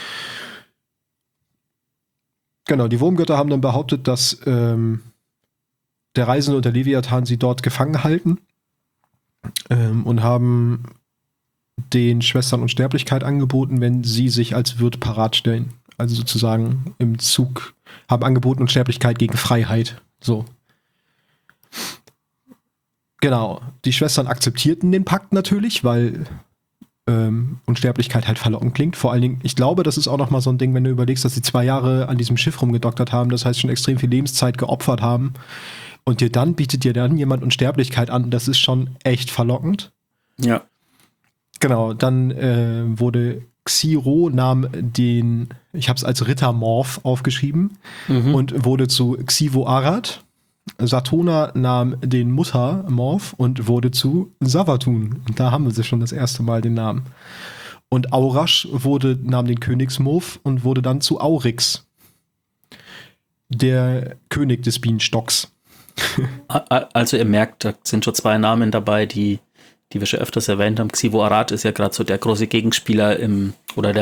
A: Genau, die Wurmgötter haben dann behauptet, dass der Reisende und der Leviathan sie dort gefangen halten. Und haben den Schwestern Unsterblichkeit angeboten, wenn sie sich als Wirt parat stellen. Also sozusagen im Zug haben angeboten Unsterblichkeit gegen Freiheit. So. Genau. Die Schwestern akzeptierten den Pakt natürlich, weil Unsterblichkeit halt verlockend klingt. Vor allen Dingen, ich glaube, das ist auch nochmal so ein Ding, wenn du überlegst, dass sie 2 Jahre an diesem Schiff rumgedoktert haben, das heißt schon extrem viel Lebenszeit geopfert haben, Und bietet dir dann jemand Unsterblichkeit an. Das ist schon echt verlockend.
B: Ja.
A: Genau, dann wurde Xiro ich habe es als Rittermorph aufgeschrieben, und wurde zu Xivo Arad. Satona nahm den Muttermorph und wurde zu Savathun. Und da haben wir schon das erste Mal den Namen. Und Aurash nahm den Königsmorph und wurde dann zu Aurix, der König des Bienenstocks.
B: Also ihr merkt, da sind schon 2 Namen dabei, die wir schon öfters erwähnt haben. Xivo Arad ist ja gerade so der große Gegenspieler in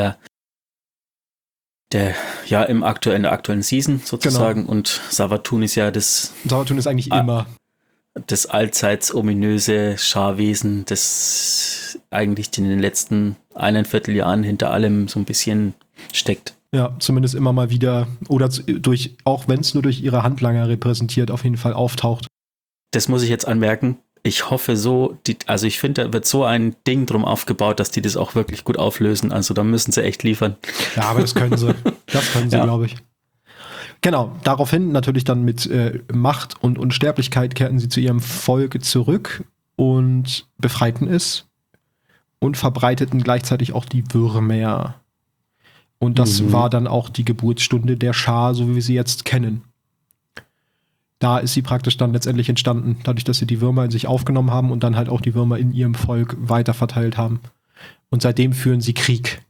B: der aktuellen Season sozusagen. Genau. Und Savathun ist ja
A: Savathun ist eigentlich immer
B: das allseits ominöse Scharwesen, das eigentlich in den letzten 1 Jahren hinter allem so ein bisschen steckt.
A: Ja, zumindest immer mal wieder, oder auch wenn es nur durch ihre Handlanger repräsentiert, auf jeden Fall auftaucht.
B: Das muss ich jetzt anmerken. Ich hoffe ich finde, da wird so ein Ding drum aufgebaut, dass die das auch wirklich gut auflösen. Also da müssen sie echt liefern.
A: Ja, aber das können sie. Ja. Glaube ich. Genau, daraufhin natürlich dann mit Macht und Unsterblichkeit kehrten sie zu ihrem Volk zurück und befreiten es und verbreiteten gleichzeitig auch die Würmer. Und das war dann auch die Geburtsstunde der Schar, so wie wir sie jetzt kennen. Da ist sie praktisch dann letztendlich entstanden, dadurch, dass sie die Würmer in sich aufgenommen haben und dann halt auch die Würmer in ihrem Volk weiterverteilt haben. Und seitdem führen sie Krieg.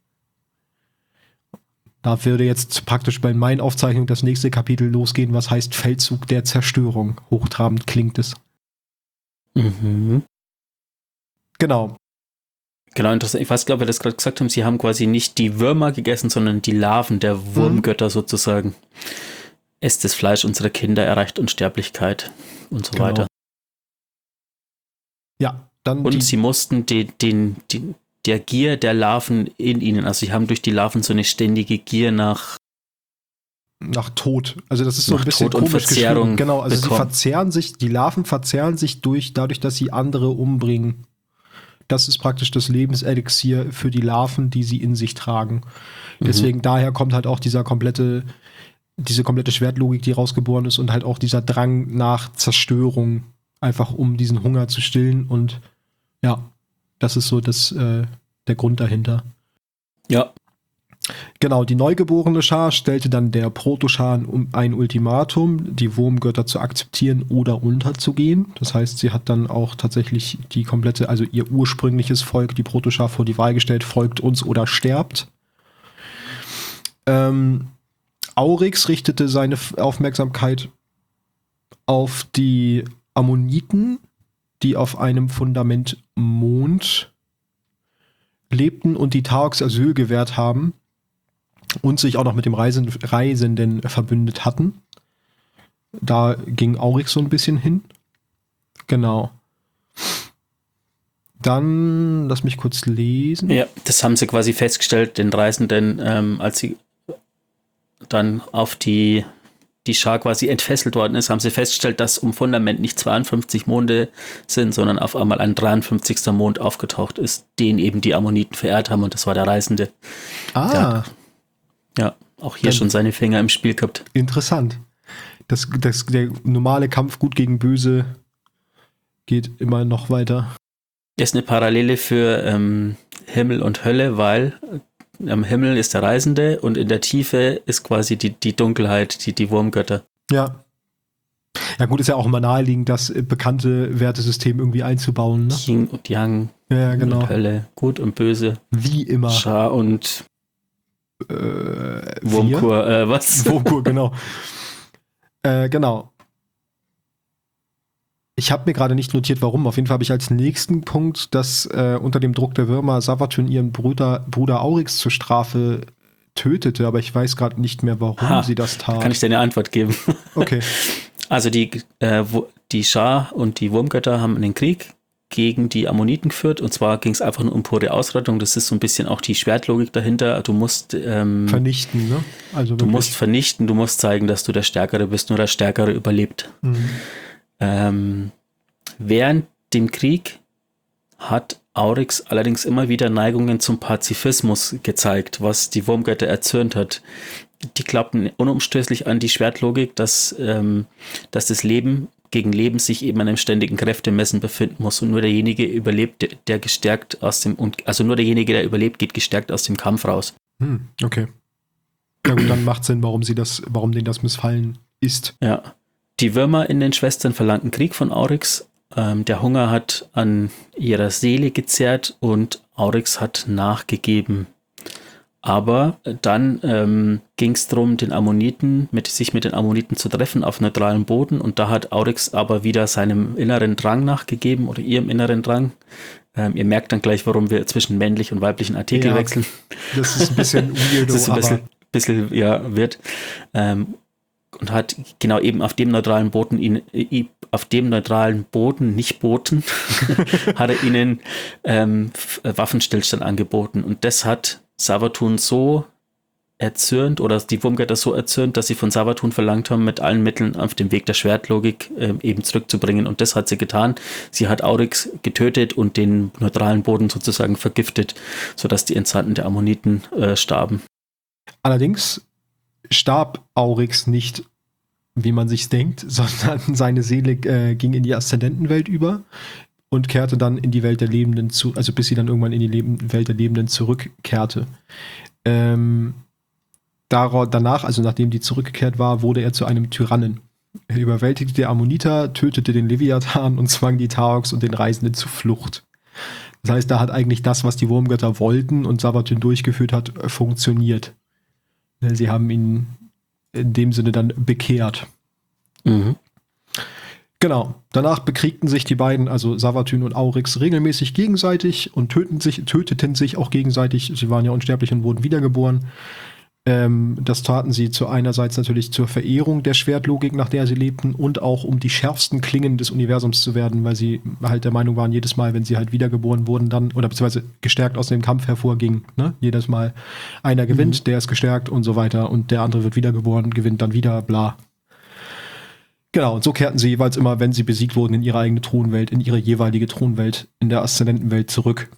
A: Da würde jetzt praktisch bei meinen Aufzeichnungen das nächste Kapitel losgehen, was heißt Feldzug der Zerstörung. Hochtrabend klingt es. Genau.
B: Genau, interessant. Ich weiß, glaube ich, das gerade gesagt haben, sie haben quasi nicht die Würmer gegessen, sondern die Larven der Wurmgötter sozusagen. Esst das Fleisch unserer Kinder, erreicht Unsterblichkeit und so weiter.
A: Ja, dann.
B: Und sie mussten der Gier der Larven in ihnen, also sie haben durch die Larven so eine ständige Gier nach
A: Tod. Also das ist so ein bisschen
B: Tod und
A: komisch
B: Verzehrung.
A: Genau, also die Larven verzehren sich dadurch, dass sie andere umbringen. Das ist praktisch das Lebenselixier für die Larven, die sie in sich tragen. Deswegen daher kommt halt auch diese komplette Schwertlogik, die rausgeboren ist, und halt auch dieser Drang nach Zerstörung, einfach um diesen Hunger zu stillen. Und ja, das ist so der Grund dahinter.
B: Ja.
A: Genau, die neugeborene Schar stellte dann der Protoschar ein Ultimatum, die Wurmgötter zu akzeptieren oder unterzugehen. Das heißt, sie hat dann auch tatsächlich also ihr ursprüngliches Volk, die Protoschar, vor die Wahl gestellt, folgt uns oder sterbt. Aurix richtete seine Aufmerksamkeit auf die Ammoniten, die auf einem Fundament Mond lebten und die Taox Asyl gewährt haben und sich auch noch mit dem Reisenden verbündet hatten. Da ging Aurix so ein bisschen hin. Genau. Dann, lass mich kurz lesen.
B: Ja, das haben sie quasi festgestellt, den Reisenden, als sie dann auf die Schar quasi entfesselt worden ist, haben sie festgestellt, dass um Fundament nicht 52 Monde sind, sondern auf einmal ein 53. Mond aufgetaucht ist, den eben die Ammoniten verehrt haben, und das war der Reisende. Ja, auch hier schon seine Finger im Spiel gehabt.
A: Interessant. Der normale Kampf gut gegen böse geht immer noch weiter.
B: Das ist eine Parallele für Himmel und Hölle, weil am Himmel ist der Reisende und in der Tiefe ist quasi die Dunkelheit, die Wurmgötter.
A: Ja. Ja gut, ist ja auch immer naheliegend, das bekannte Wertesystem irgendwie einzubauen. Ne?
B: Yin und Yang,
A: ja, genau.
B: Und Hölle, Gut und Böse.
A: Wie immer.
B: Schar und Wurmkur, was?
A: Wurmkur, genau. Genau. Ich habe mir gerade nicht notiert, warum. Auf jeden Fall habe ich als nächsten Punkt, dass unter dem Druck der Würmer Savathun ihren Bruder Aurix zur Strafe tötete, aber ich weiß gerade nicht mehr, warum sie das tat.
B: Kann ich dir eine Antwort geben?
A: Okay.
B: Also die Schar und die Wurmgötter haben einen Krieg gegen die Ammoniten geführt, und zwar ging es einfach nur um pure Ausrottung. Das ist so ein bisschen auch die Schwertlogik dahinter. Du musst
A: vernichten, ne? Also
B: du musst vernichten, du musst zeigen, dass du der Stärkere bist, nur der Stärkere überlebt. Während dem Krieg hat Aurix allerdings immer wieder Neigungen zum Pazifismus gezeigt, was die Wurmgötter erzürnt hat. Die glaubten unumstößlich an die Schwertlogik, dass das Leben gegen Leben sich eben in einem ständigen Kräftemessen befinden muss und nur derjenige überlebt, der gestärkt nur derjenige, der überlebt, geht gestärkt aus dem Kampf raus.
A: Okay. Ja gut, dann macht Sinn, warum denen das missfallen ist.
B: Ja. Die Würmer in den Schwestern verlangten Krieg von Aurix. Der Hunger hat an ihrer Seele gezerrt und Aurix hat nachgegeben. Aber dann ging es darum, sich mit den Ammoniten zu treffen auf neutralem Boden, und da hat Aurix aber wieder seinem inneren Drang nachgegeben oder ihrem inneren Drang. Ihr merkt dann gleich, warum wir zwischen männlich und weiblichen Artikel wechseln.
A: Das ist ein bisschen weirdo,
B: das ist ein bisschen wird. Und hat genau eben auf dem neutralen Boden nicht boten, hat er ihnen Waffenstillstand angeboten. Und das hat Savathun so erzürnt, oder die Wurmgötter so erzürnt, dass sie von Savathun verlangt haben, mit allen Mitteln auf dem Weg der Schwertlogik eben zurückzubringen. Und das hat sie getan. Sie hat Aurix getötet und den neutralen Boden sozusagen vergiftet, sodass die Entsandten der Ammoniten starben.
A: Allerdings starb Aurix nicht, wie man sich's denkt, sondern seine Seele ging in die Aszendentenwelt über und kehrte dann in die Welt der Lebenden also bis sie dann irgendwann in die Welt der Lebenden zurückkehrte. Danach, also nachdem die zurückgekehrt war, wurde er zu einem Tyrannen. Er überwältigte die Ammoniter, tötete den Leviathan und zwang die Taox und den Reisenden zur Flucht. Das heißt, da hat eigentlich das, was die Wurmgötter wollten und Savathun durchgeführt hat, funktioniert. Sie haben ihn in dem Sinne dann bekehrt. Mhm. Genau. Danach bekriegten sich die beiden, also Savathun und Aurix, regelmäßig gegenseitig und töteten sich auch gegenseitig. Sie waren ja unsterblich und wurden wiedergeboren. Das taten sie einerseits natürlich zur Verehrung der Schwertlogik, nach der sie lebten, und auch um die schärfsten Klingen des Universums zu werden, weil sie halt der Meinung waren, jedes Mal, wenn sie halt wiedergeboren wurden, dann, oder beziehungsweise gestärkt aus dem Kampf hervorgingen, ne? Jedes Mal einer gewinnt, der ist gestärkt und so weiter, und der andere wird wiedergeboren, gewinnt dann wieder, bla. Genau, und so kehrten sie jeweils immer, wenn sie besiegt wurden, in ihre eigene Thronwelt, in ihre jeweilige Thronwelt, in der Aszendentenwelt zurück.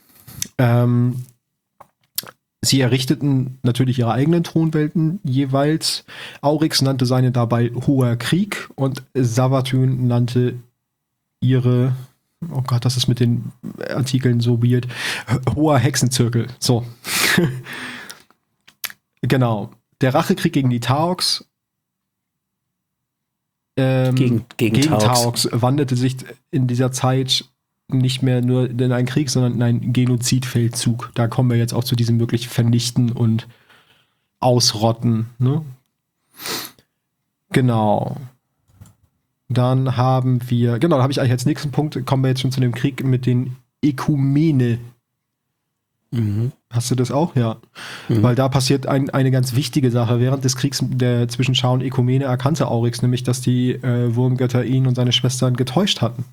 A: Sie errichteten natürlich ihre eigenen Thronwelten jeweils. Aurix nannte seine dabei Hoher Krieg und Savathun nannte ihre, oh Gott, das ist mit den Artikeln so weird, Hoher Hexenzirkel. So. Genau. Der Rachekrieg gegen die Taox gegen Taox wandelte sich in dieser Zeit nicht mehr nur in einen Krieg, sondern in einen Genozidfeldzug. Da kommen wir jetzt auch zu diesem wirklich Vernichten und Ausrotten. Ne? Genau. Dann haben wir, da habe ich eigentlich als nächsten Punkt, kommen wir jetzt schon zu dem Krieg mit den Ökumene. Mhm. Hast du das auch? Ja. Mhm. Weil da passiert eine ganz wichtige Sache. Während des Kriegs zwischen Schau und Ökumene erkannte Aurix nämlich, dass die Wurmgötter ihn und seine Schwestern getäuscht hatten.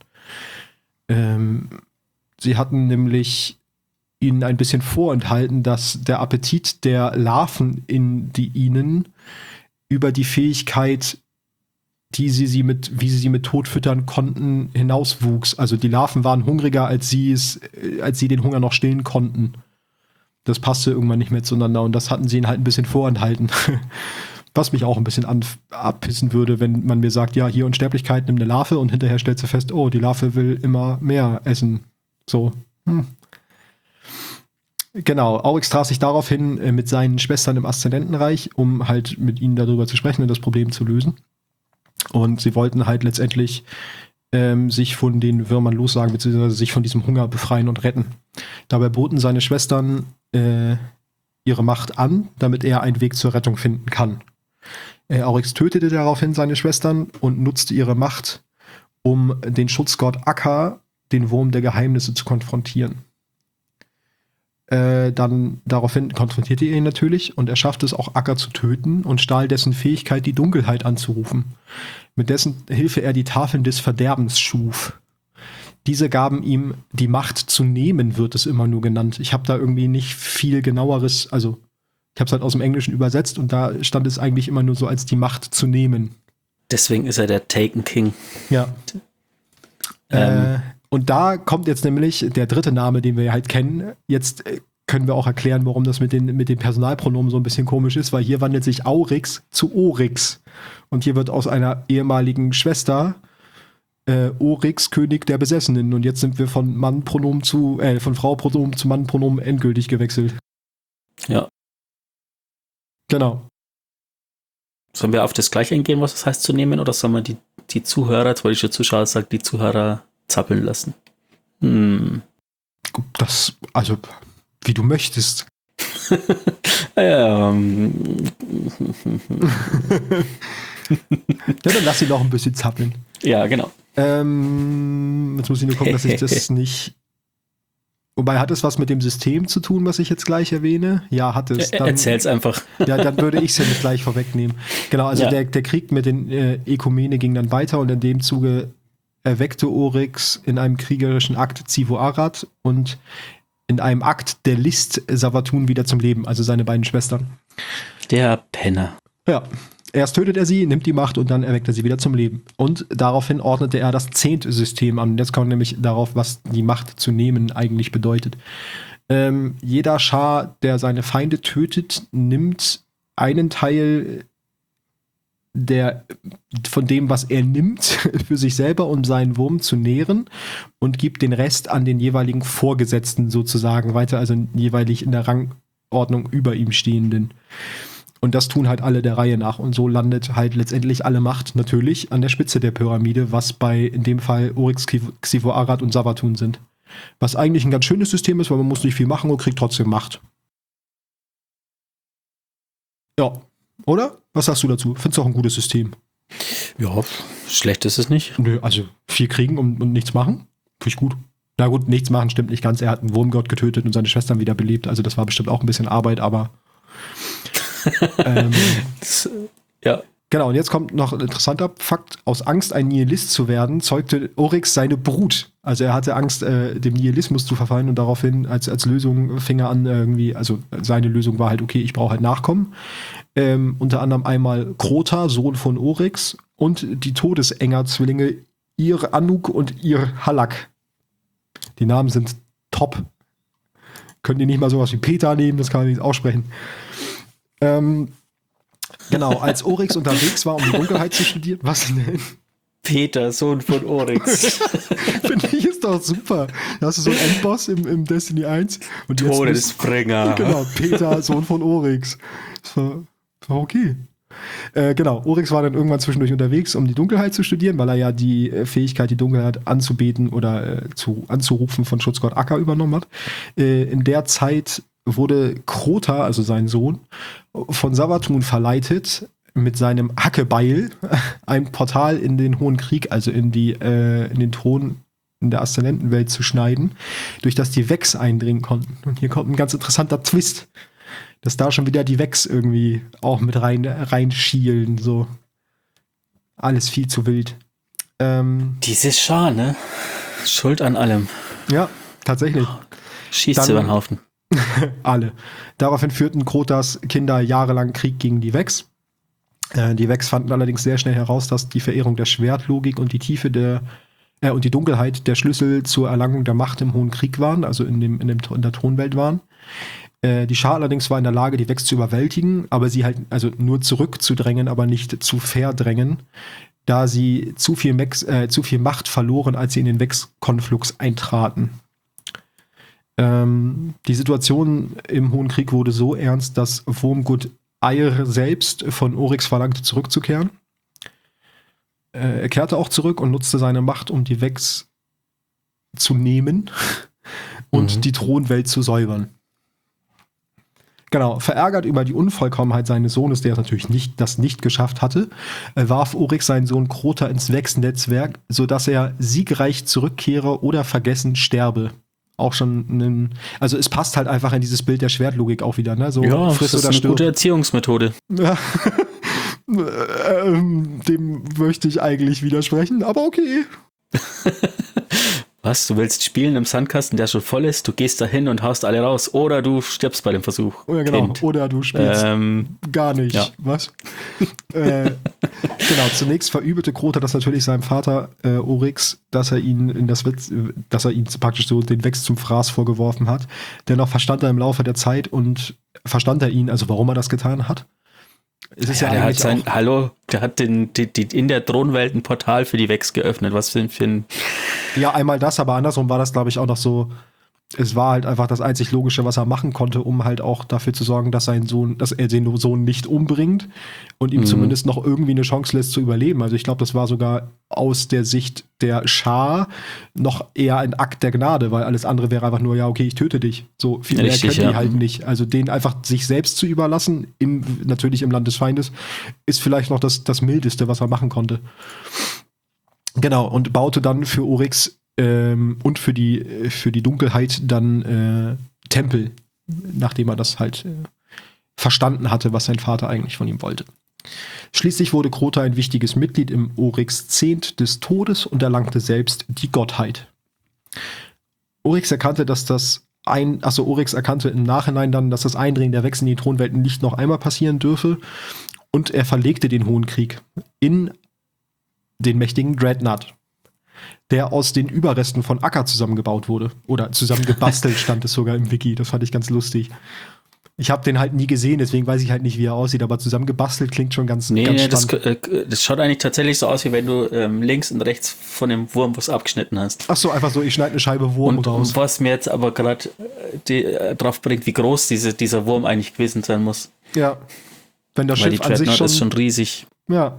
A: Sie hatten nämlich ihnen ein bisschen vorenthalten, dass der Appetit der Larven in ihnen über die Fähigkeit, wie sie sie mit Tod füttern konnten, hinauswuchs. Also die Larven waren hungriger, als sie den Hunger noch stillen konnten. Das passte irgendwann nicht mehr zueinander, und das hatten sie ihnen halt ein bisschen vorenthalten. Was mich auch ein bisschen abpissen würde, wenn man mir sagt, ja, hier Unsterblichkeit, nimm eine Larve, und hinterher stellst du fest, oh, die Larve will immer mehr essen. So. Genau, Aurix traf sich daraufhin mit seinen Schwestern im Aszendentenreich, um halt mit ihnen darüber zu sprechen und das Problem zu lösen. Und sie wollten halt letztendlich sich von den Würmern lossagen, beziehungsweise sich von diesem Hunger befreien und retten. Dabei boten seine Schwestern ihre Macht an, damit er einen Weg zur Rettung finden kann. Aurix tötete daraufhin seine Schwestern und nutzte ihre Macht, um den Schutzgott Akka, den Wurm der Geheimnisse, zu konfrontieren. Dann daraufhin konfrontierte er ihn natürlich, und er schaffte es auch, Akka zu töten und stahl dessen Fähigkeit, die Dunkelheit anzurufen, mit dessen Hilfe er die Tafeln des Verderbens schuf. Diese gaben ihm die Macht zu nehmen, wird es immer nur genannt. Ich habe da irgendwie nicht viel genaueres, also ich habe es halt aus dem Englischen übersetzt, und da stand es eigentlich immer nur so als die Macht zu nehmen.
B: Deswegen ist er der Taken King.
A: Ja. Und da kommt jetzt nämlich der dritte Name, den wir halt kennen. Jetzt können wir auch erklären, warum das mit den Personalpronomen so ein bisschen komisch ist, weil hier wandelt sich Aurix zu Oryx. Und hier wird aus einer ehemaligen Schwester Oryx, König der Besessenen. Und jetzt sind wir von von Frau-Pronomen zu Mann-Pronomen endgültig gewechselt.
B: Ja.
A: Genau.
B: Sollen wir auf das gleich eingehen, was das heißt zu nehmen, oder sollen wir die Zuhörer, jetzt wollte ich schon Zuschauer sagen, die Zuhörer zappeln lassen?
A: Das, also, wie du möchtest.
B: Ja,
A: dann lass sie noch ein bisschen zappeln.
B: Ja, genau.
A: Jetzt muss ich nur gucken, dass ich das nicht... Wobei, hat es was mit dem System zu tun, was ich jetzt gleich erwähne? Ja, hat es.
B: Erzähl's einfach.
A: Ja, dann würde ich es ja nicht gleich vorwegnehmen. Genau, also der Krieg mit den Ökumene ging dann weiter und in dem Zuge erweckte Oryx in einem kriegerischen Akt Xivu Arath und in einem Akt der List Savathun wieder zum Leben, also seine beiden Schwestern.
B: Der Penner.
A: Ja, erst tötet er sie, nimmt die Macht und dann erweckt er sie wieder zum Leben. Und daraufhin ordnete er das 10. System an. Jetzt kommt nämlich darauf, was die Macht zu nehmen eigentlich bedeutet. Jeder Schar, der seine Feinde tötet, nimmt einen Teil von dem, was er nimmt, für sich selber, um seinen Wurm zu nähren und gibt den Rest an den jeweiligen Vorgesetzten sozusagen weiter, also jeweilig in der Rangordnung über ihm stehenden. Und das tun halt alle der Reihe nach. Und so landet halt letztendlich alle Macht natürlich an der Spitze der Pyramide, was bei, in dem Fall, Oryx, Xivu Arath und Savathun sind. Was eigentlich ein ganz schönes System ist, weil man muss nicht viel machen und kriegt trotzdem Macht. Ja, oder? Was sagst du dazu? Findest du auch ein gutes System?
B: Ja, schlecht ist es nicht.
A: Nö, also viel kriegen und nichts machen? Finde ich gut. Na gut, nichts machen stimmt nicht ganz. Er hat einen Wurmgott getötet und seine Schwestern wiederbelebt. Also das war bestimmt auch ein bisschen Arbeit, aber
B: ja.
A: Genau, und jetzt kommt noch ein interessanter Fakt. Aus Angst, ein Nihilist zu werden, zeugte Oryx seine Brut. Also er hatte Angst, dem Nihilismus zu verfallen und daraufhin als Lösung fing er an irgendwie, also seine Lösung war halt, okay, ich brauche halt Nachkommen. Unter anderem einmal Crota, Sohn von Oryx, und die Todesenger-Zwillinge Ir Anuk und Ir Halak. Die Namen sind top. Könnt ihr nicht mal sowas wie Peter nehmen, das kann man nicht aussprechen. Genau, als Oryx unterwegs war, um die Dunkelheit zu studieren. Was denn?
B: Peter, Sohn von Oryx.
A: Finde ich, ist doch super. Da hast du so einen Endboss im Destiny 1. Und
B: Todesbringer.
A: Genau, Peter, Sohn von Oryx. Das war okay. Genau, Oryx war dann irgendwann zwischendurch unterwegs, um die Dunkelheit zu studieren, weil er ja die Fähigkeit, die Dunkelheit anzubeten oder anzurufen von Schutzgott Akka übernommen hat. In der Zeit wurde Crota, also sein Sohn, von Savathun verleitet, mit seinem Hackebeil ein Portal in den Hohen Krieg, also in den Thron in der Aszendentenwelt zu schneiden, durch das die Vex eindringen konnten. Und hier kommt ein ganz interessanter Twist, dass da schon wieder die Vex irgendwie auch mit reinschielen, so. Alles viel zu wild.
B: Dieses Schar, ne? Schuld an allem.
A: Ja, tatsächlich.
B: Schießt sie über den Haufen.
A: Alle. Daraufhin führten Crotas Kinder jahrelang Krieg gegen die Vex. Die Vex fanden allerdings sehr schnell heraus, dass die Verehrung der Schwertlogik und die Tiefe und die Dunkelheit der Schlüssel zur Erlangung der Macht im Hohen Krieg waren, also in der Thronwelt waren. Die Schar allerdings war in der Lage, die Vex zu überwältigen, aber sie halt also nur zurückzudrängen, aber nicht zu verdrängen, da sie zu viel Macht verloren, als sie in den Vex-Konflux eintraten. Die Situation im Hohen Krieg wurde so ernst, dass Wurmgott Eir selbst von Oryx verlangte, zurückzukehren. Er kehrte auch zurück und nutzte seine Macht, um die Vex zu nehmen und die Thronwelt zu säubern. Genau, verärgert über die Unvollkommenheit seines Sohnes, der es natürlich nicht geschafft hatte, warf Oryx seinen Sohn Crota ins Vex-Netzwerk, sodass er siegreich zurückkehre oder vergessen sterbe. Auch schon also es passt halt einfach in dieses Bild der Schwertlogik auch wieder, ne? So
B: ja, das ist eine gute Erziehungsmethode.
A: Ja. Dem möchte ich eigentlich widersprechen, aber okay.
B: Was, du willst spielen im Sandkasten, der schon voll ist, du gehst da hin und haust alle raus oder du stirbst bei dem Versuch.
A: Ja, genau. Kind. Oder du spielst gar nicht. Ja. Was? Genau, zunächst verübelte Crota das natürlich seinem Vater Oryx, dass er ihn praktisch so den Vex zum Fraß vorgeworfen hat. Dennoch verstand er im Laufe der Zeit also warum er das getan hat. Es ist ja eigentlich
B: der hat in der Thronwelt ein Portal für die Vex geöffnet. Was für ein...
A: Ja, einmal das, aber andersrum war das, glaube ich, auch noch so. Es war halt einfach das einzig Logische, was er machen konnte, um halt auch dafür zu sorgen, dass er den Sohn nicht umbringt und ihm zumindest noch irgendwie eine Chance lässt zu überleben. Also ich glaube, das war sogar aus der Sicht der Schar noch eher ein Akt der Gnade, weil alles andere wäre einfach nur, ja, okay, ich töte dich. So viel mehr können die halt nicht. Also den einfach sich selbst zu überlassen, natürlich im Land des Feindes, ist vielleicht noch das Mildeste, was er machen konnte. Genau, und baute dann für Oryx und für die Dunkelheit dann Tempel, nachdem er das halt verstanden hatte, was sein Vater eigentlich von ihm wollte. Schließlich wurde Crota ein wichtiges Mitglied im Oryx-Zehnt des Todes und erlangte selbst die Gottheit. Oryx erkannte im Nachhinein dann, dass das Eindringen der Vex in die Thronwelten nicht noch einmal passieren dürfe, und er verlegte den Hohen Krieg in den mächtigen Dreadnought, der aus den Überresten von Acker zusammengebaut wurde. Oder zusammengebastelt stand es sogar im Wiki. Das fand ich ganz lustig. Ich habe den halt nie gesehen, deswegen weiß ich halt nicht, wie er aussieht, aber zusammengebastelt klingt schon ganz spannend.
B: Das schaut eigentlich tatsächlich so aus, wie wenn du links und rechts von dem Wurm was abgeschnitten hast.
A: Ach so, einfach so, ich schneide eine Scheibe Wurm raus.
B: Und was mir jetzt aber gerade drauf bringt, wie groß dieser Wurm eigentlich gewesen sein muss.
A: Ja, wenn das Schiff an sich
B: ist schon riesig.
A: Ja.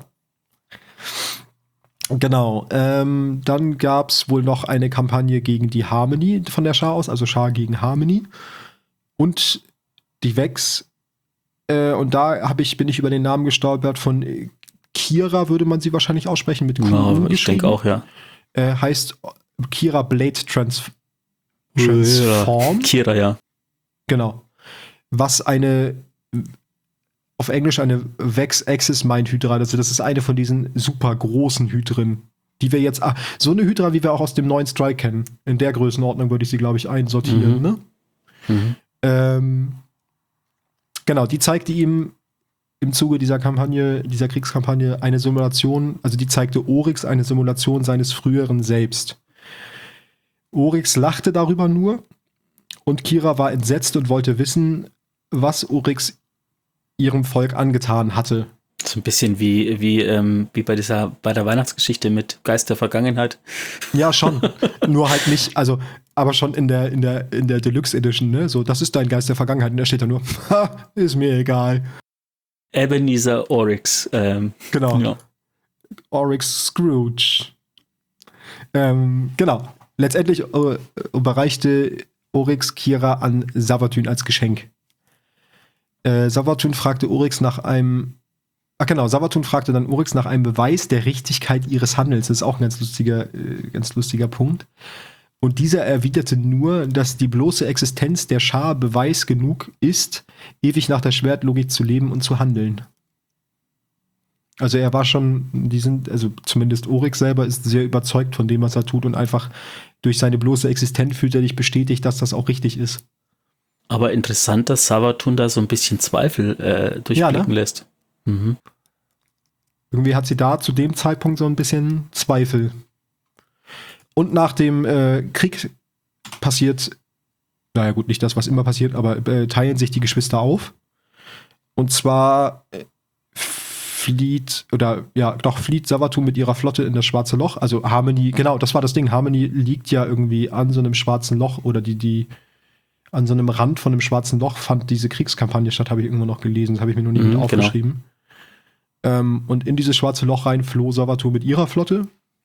A: Genau, dann gab es wohl noch eine Kampagne gegen die Harmony von der Schar aus, also Schar gegen Harmony und die Vex. Und da bin ich über den Namen gestolpert von Kira, würde man sie wahrscheinlich aussprechen, mit
B: Q. Ich denke auch, ja.
A: Heißt Kira Blade Transform.
B: Kira, ja.
A: Genau. Was auf Englisch eine Vex Axis Mind Hydra, also das ist eine von diesen super großen Hydren, die wir jetzt, so eine Hydra, wie wir auch aus dem neuen Strike kennen. In der Größenordnung würde ich sie, glaube ich, einsortieren, ne? Genau, die zeigte ihm im Zuge dieser Kriegskampagne eine Simulation, also die zeigte Oryx eine Simulation seines früheren Selbst. Oryx lachte darüber nur und Kira war entsetzt und wollte wissen, was Oryx ihrem Volk angetan hatte.
B: So ein bisschen wie bei der Weihnachtsgeschichte mit Geist der Vergangenheit.
A: Ja, schon. Nur halt nicht, aber schon in der Deluxe Edition, ne? So, das ist dein Geist der Vergangenheit. Und da steht da nur, ist mir egal.
B: Ebenezer Oryx.
A: Genau.
B: Ja.
A: Oryx Scrooge. Genau. Letztendlich überreichte Oryx Kira an Savathûn als Geschenk. Savathûn fragte dann Oryx nach einem Beweis der Richtigkeit ihres Handelns. Das ist auch ein ganz lustiger Punkt. Und dieser erwiderte nur, dass die bloße Existenz der Schar Beweis genug ist, ewig nach der Schwertlogik zu leben und zu handeln. Also er war schon, zumindest Oryx selber ist sehr überzeugt von dem, was er tut, und einfach durch seine bloße Existenz fühlt er sich bestätigt, dass das auch richtig ist.
B: Aber interessant, dass Savathûn da so ein bisschen Zweifel durchblicken lässt. Mhm.
A: Irgendwie hat sie da zu dem Zeitpunkt so ein bisschen Zweifel. Und nach dem Krieg passiert, naja gut, nicht das, was immer passiert, aber teilen sich die Geschwister auf. Und zwar flieht Savathûn mit ihrer Flotte in das Schwarze Loch. Also Harmony, genau, das war das Ding. Harmony liegt ja irgendwie an so einem schwarzen Loch, oder an so einem Rand von einem schwarzen Loch fand diese Kriegskampagne statt, habe ich irgendwo noch gelesen. Das habe ich mir noch nie mit aufgeschrieben. Genau. Und in dieses schwarze Loch rein floh Savathûn mit ihrer Flotte,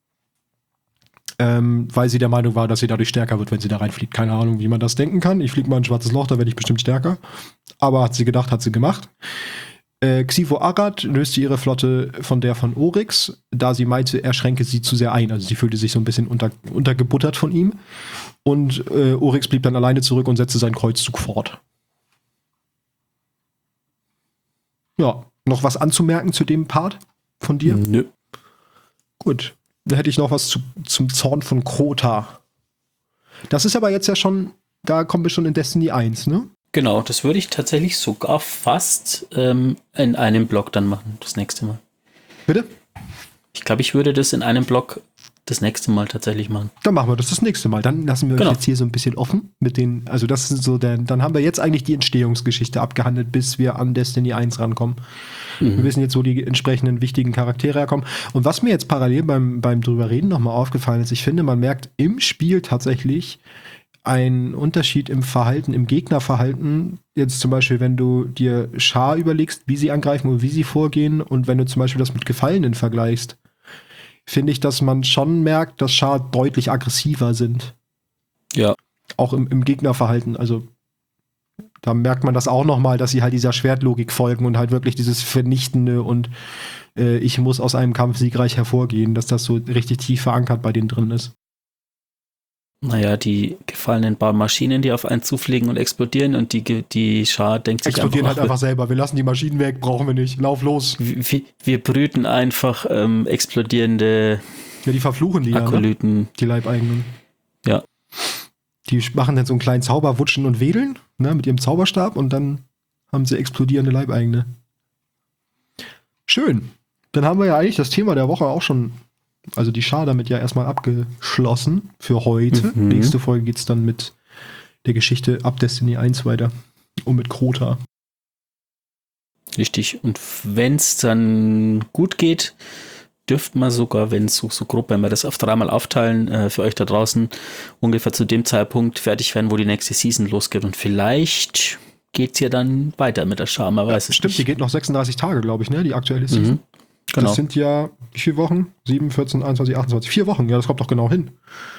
A: weil sie der Meinung war, dass sie dadurch stärker wird, wenn sie da reinfliegt. Keine Ahnung, wie man das denken kann. Ich fliege mal in ein schwarzes Loch, da werde ich bestimmt stärker. Aber hat sie gedacht, hat sie gemacht. Xivo Arad löste ihre Flotte von der von Oryx, da sie meinte, er schränke sie zu sehr ein. Also sie fühlte sich so ein bisschen untergebuttert von ihm. Und Oryx blieb dann alleine zurück und setzte seinen Kreuzzug fort. Ja, noch was anzumerken zu dem Part von dir?
B: Nö.
A: Gut, da hätte ich noch was zum Zorn von Crota. Das ist aber jetzt ja schon, da kommen wir schon in Destiny 1, ne?
B: Genau, das würde ich tatsächlich sogar fast in einem Block dann machen, das nächste Mal.
A: Bitte?
B: Ich glaube, ich würde das in einem Block das nächste Mal tatsächlich machen.
A: Dann machen wir das nächste Mal. Dann lassen wir euch jetzt hier so ein bisschen offen mit den, also das ist so dann haben wir jetzt eigentlich die Entstehungsgeschichte abgehandelt, bis wir an Destiny 1 rankommen. Wir wissen jetzt, wo die entsprechenden wichtigen Charaktere herkommen. Und was mir jetzt parallel beim drüber reden nochmal aufgefallen ist, ich finde, man merkt im Spiel tatsächlich einen Unterschied im Verhalten, im Gegnerverhalten. Jetzt zum Beispiel, wenn du dir Char überlegst, wie sie angreifen und wie sie vorgehen, und wenn du zum Beispiel das mit Gefallenen vergleichst, finde ich, dass man schon merkt, dass Char deutlich aggressiver sind.
B: Ja.
A: Auch im Gegnerverhalten. Also da merkt man das auch nochmal, dass sie halt dieser Schwertlogik folgen und halt wirklich dieses Vernichtende und ich muss aus einem Kampf siegreich hervorgehen, dass das so richtig tief verankert bei denen drin ist.
B: Naja, die gefallenen Maschinen, die auf einen zufliegen und explodieren, und die Char denkt sich
A: explodieren halt einfach selber. Wir lassen die Maschinen weg, brauchen wir nicht. Lauf los.
B: Wir brüten einfach explodierende
A: die verfluchen die
B: Akolyten.
A: Ja, ne? Die Leibeigenen.
B: Ja.
A: Die machen dann so einen kleinen Zauber, wutschen und wedeln, ne, mit ihrem Zauberstab, und dann haben sie explodierende Leibeigene. Schön. Dann haben wir ja eigentlich das Thema der Woche auch schon, also die Char damit ja erstmal abgeschlossen für heute. Nächste Folge geht's dann mit der Geschichte ab Destiny 1 weiter. Und mit Crota.
B: Richtig. Und wenn es dann gut geht, dürfte man sogar, wenn es so grob, wenn wir das auf 3 Mal aufteilen, für euch da draußen ungefähr zu dem Zeitpunkt fertig werden, wo die nächste Season losgeht. Und vielleicht geht's ja dann weiter mit der Char, man weiß es
A: stimmt,
B: nicht.
A: Die geht noch 36 Tage, glaube ich, ne? Die aktuelle Season. Genau. Das sind ja, wie viele Wochen? 7, 14, 21, 28. 4 Wochen, ja, das kommt doch genau hin.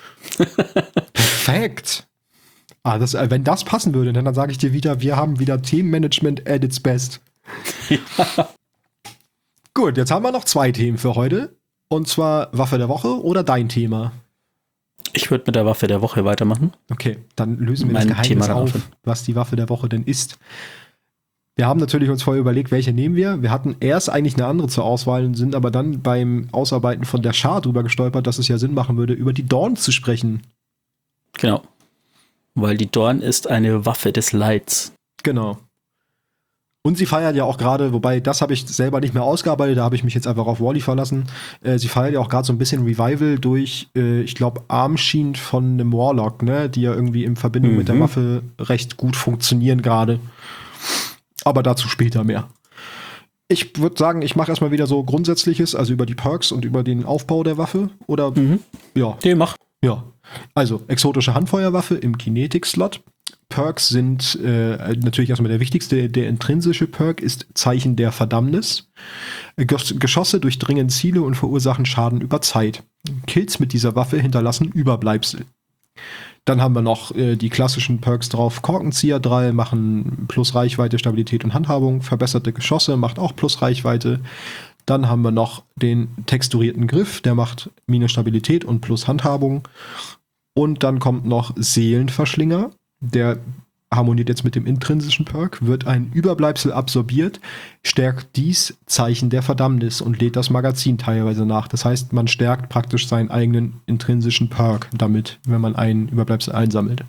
A: Perfekt. Wenn das passen würde, dann sage ich dir wieder, wir haben wieder Themenmanagement at its best. Ja. Gut, jetzt haben wir noch 2 Themen für heute. Und zwar Waffe der Woche oder dein Thema?
B: Ich würde mit der Waffe der Woche weitermachen.
A: Okay, dann lösen wir das Geheimnis auf, was die Waffe der Woche denn ist. Wir haben natürlich uns vorher überlegt, welche nehmen wir. Wir hatten erst eigentlich eine andere zur Auswahl und sind aber dann beim Ausarbeiten von der Char drüber gestolpert, dass es ja Sinn machen würde, über die Dawn zu sprechen.
B: Genau. Weil die Dawn ist eine Waffe des Lights.
A: Genau. Und sie feiert ja auch gerade, wobei das habe ich selber nicht mehr ausgearbeitet, da habe ich mich jetzt einfach auf Wally verlassen. Sie feiert ja auch gerade so ein bisschen Revival durch, ich glaube, Armschienen von einem Warlock, ne, die ja irgendwie in Verbindung mit der Waffe recht gut funktionieren gerade. Aber dazu später mehr. Ich würde sagen, ich mache erstmal wieder so Grundsätzliches, also über die Perks und über den Aufbau der Waffe. Oder, ja.
B: Nee, mach.
A: Ja. Also, exotische Handfeuerwaffe im Kinetic-Slot. Perks sind natürlich erstmal der wichtigste. Der intrinsische Perk ist Zeichen der Verdammnis. Geschosse durchdringen Ziele und verursachen Schaden über Zeit. Kills mit dieser Waffe hinterlassen Überbleibsel. Dann haben wir noch die klassischen Perks drauf. Korkenzieher 3 machen plus Reichweite, Stabilität und Handhabung. Verbesserte Geschosse macht auch plus Reichweite. Dann haben wir noch den texturierten Griff, der macht minus Stabilität und plus Handhabung. Und dann kommt noch Seelenverschlinger. Der harmoniert jetzt mit dem intrinsischen Perk, wird ein Überbleibsel absorbiert, stärkt dies Zeichen der Verdammnis und lädt das Magazin teilweise nach. Das heißt, man stärkt praktisch seinen eigenen intrinsischen Perk damit, wenn man einen Überbleibsel einsammelt.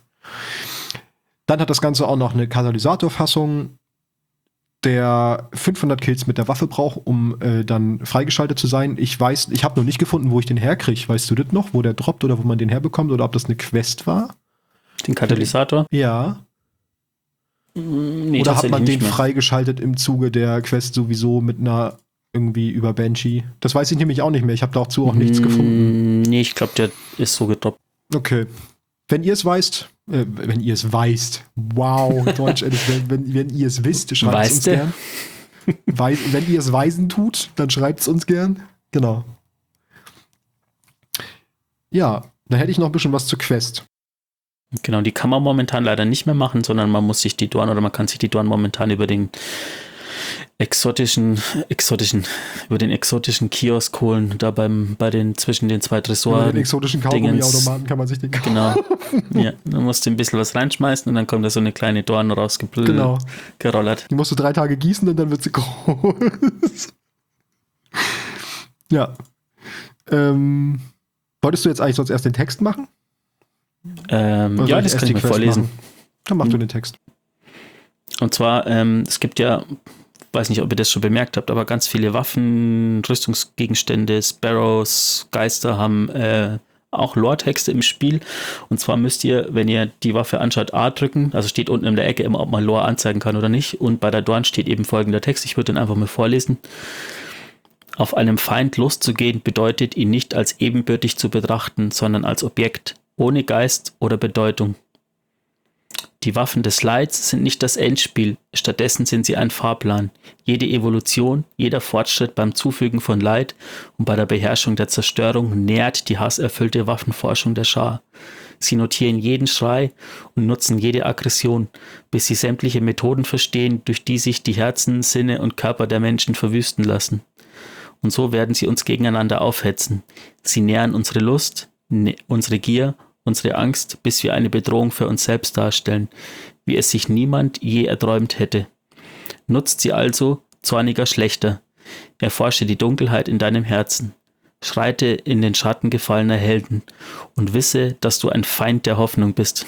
A: Dann hat das Ganze auch noch eine Katalysatorfassung, der 500 Kills mit der Waffe braucht, um dann freigeschaltet zu sein. Ich habe noch nicht gefunden, wo ich den herkriege. Weißt du das noch, wo der droppt oder wo man den herbekommt oder ob das eine Quest war?
B: Den Katalysator?
A: Ja. Nee, oder hat man den freigeschaltet im Zuge der Quest sowieso mit einer irgendwie über Banshee? Das weiß ich nämlich auch nicht mehr. Ich habe dazu auch nichts gefunden.
B: Nee, ich glaube, der ist so gedroppt.
A: Okay. Wenn ihr es weißt, wow, Deutsch, wenn ihr es wisst, schreibt es uns gern. Wenn ihr es weisen tut, dann schreibt es uns gern. Genau. Ja, dann hätte ich noch ein bisschen was zur Quest.
B: Genau, die kann man momentan leider nicht mehr machen, sondern man muss sich die Dorn oder man kann sich die Dorn momentan über den exotischen Kiosk holen, da zwischen den 2 Tresoren.
A: Über den exotischen Kaugummi-Automaten kann man sich den kaufen.
B: Genau. Ja, dann musst du ein bisschen was reinschmeißen und dann kommt da so eine kleine Dorn rausgerollert. Genau.
A: Die musst du 3 Tage gießen und dann wird sie groß. Ja. Wolltest du jetzt eigentlich sonst erst den Text machen?
B: Ja, das kann ich mir vorlesen.
A: Dann mach du den Text.
B: Und zwar, es gibt ja, weiß nicht, ob ihr das schon bemerkt habt, aber ganz viele Waffen, Rüstungsgegenstände, Sparrows, Geister haben auch Lore-Texte im Spiel. Und zwar müsst ihr, wenn ihr die Waffe anschaut, A drücken, also steht unten in der Ecke immer, ob man Lore anzeigen kann oder nicht. Und bei der Dorn steht eben folgender Text, ich würde den einfach mal vorlesen. Auf einem Feind loszugehen bedeutet, ihn nicht als ebenbürtig zu betrachten, sondern als Objekt, ohne Geist oder Bedeutung. Die Waffen des Leids sind nicht das Endspiel, stattdessen sind sie ein Fahrplan. Jede Evolution, jeder Fortschritt beim Zufügen von Leid und bei der Beherrschung der Zerstörung nährt die hasserfüllte Waffenforschung der Schar. Sie notieren jeden Schrei und nutzen jede Aggression, bis sie sämtliche Methoden verstehen, durch die sich die Herzen, Sinne und Körper der Menschen verwüsten lassen. Und so werden sie uns gegeneinander aufhetzen. Sie nähren unsere Lust, unsere Gier, unsere Angst, bis wir eine Bedrohung für uns selbst darstellen, wie es sich niemand je erträumt hätte. Nutzt sie also, zorniger Schlechter. Erforsche die Dunkelheit in deinem Herzen. Schreite in den Schatten gefallener Helden und wisse, dass du ein Feind der Hoffnung bist.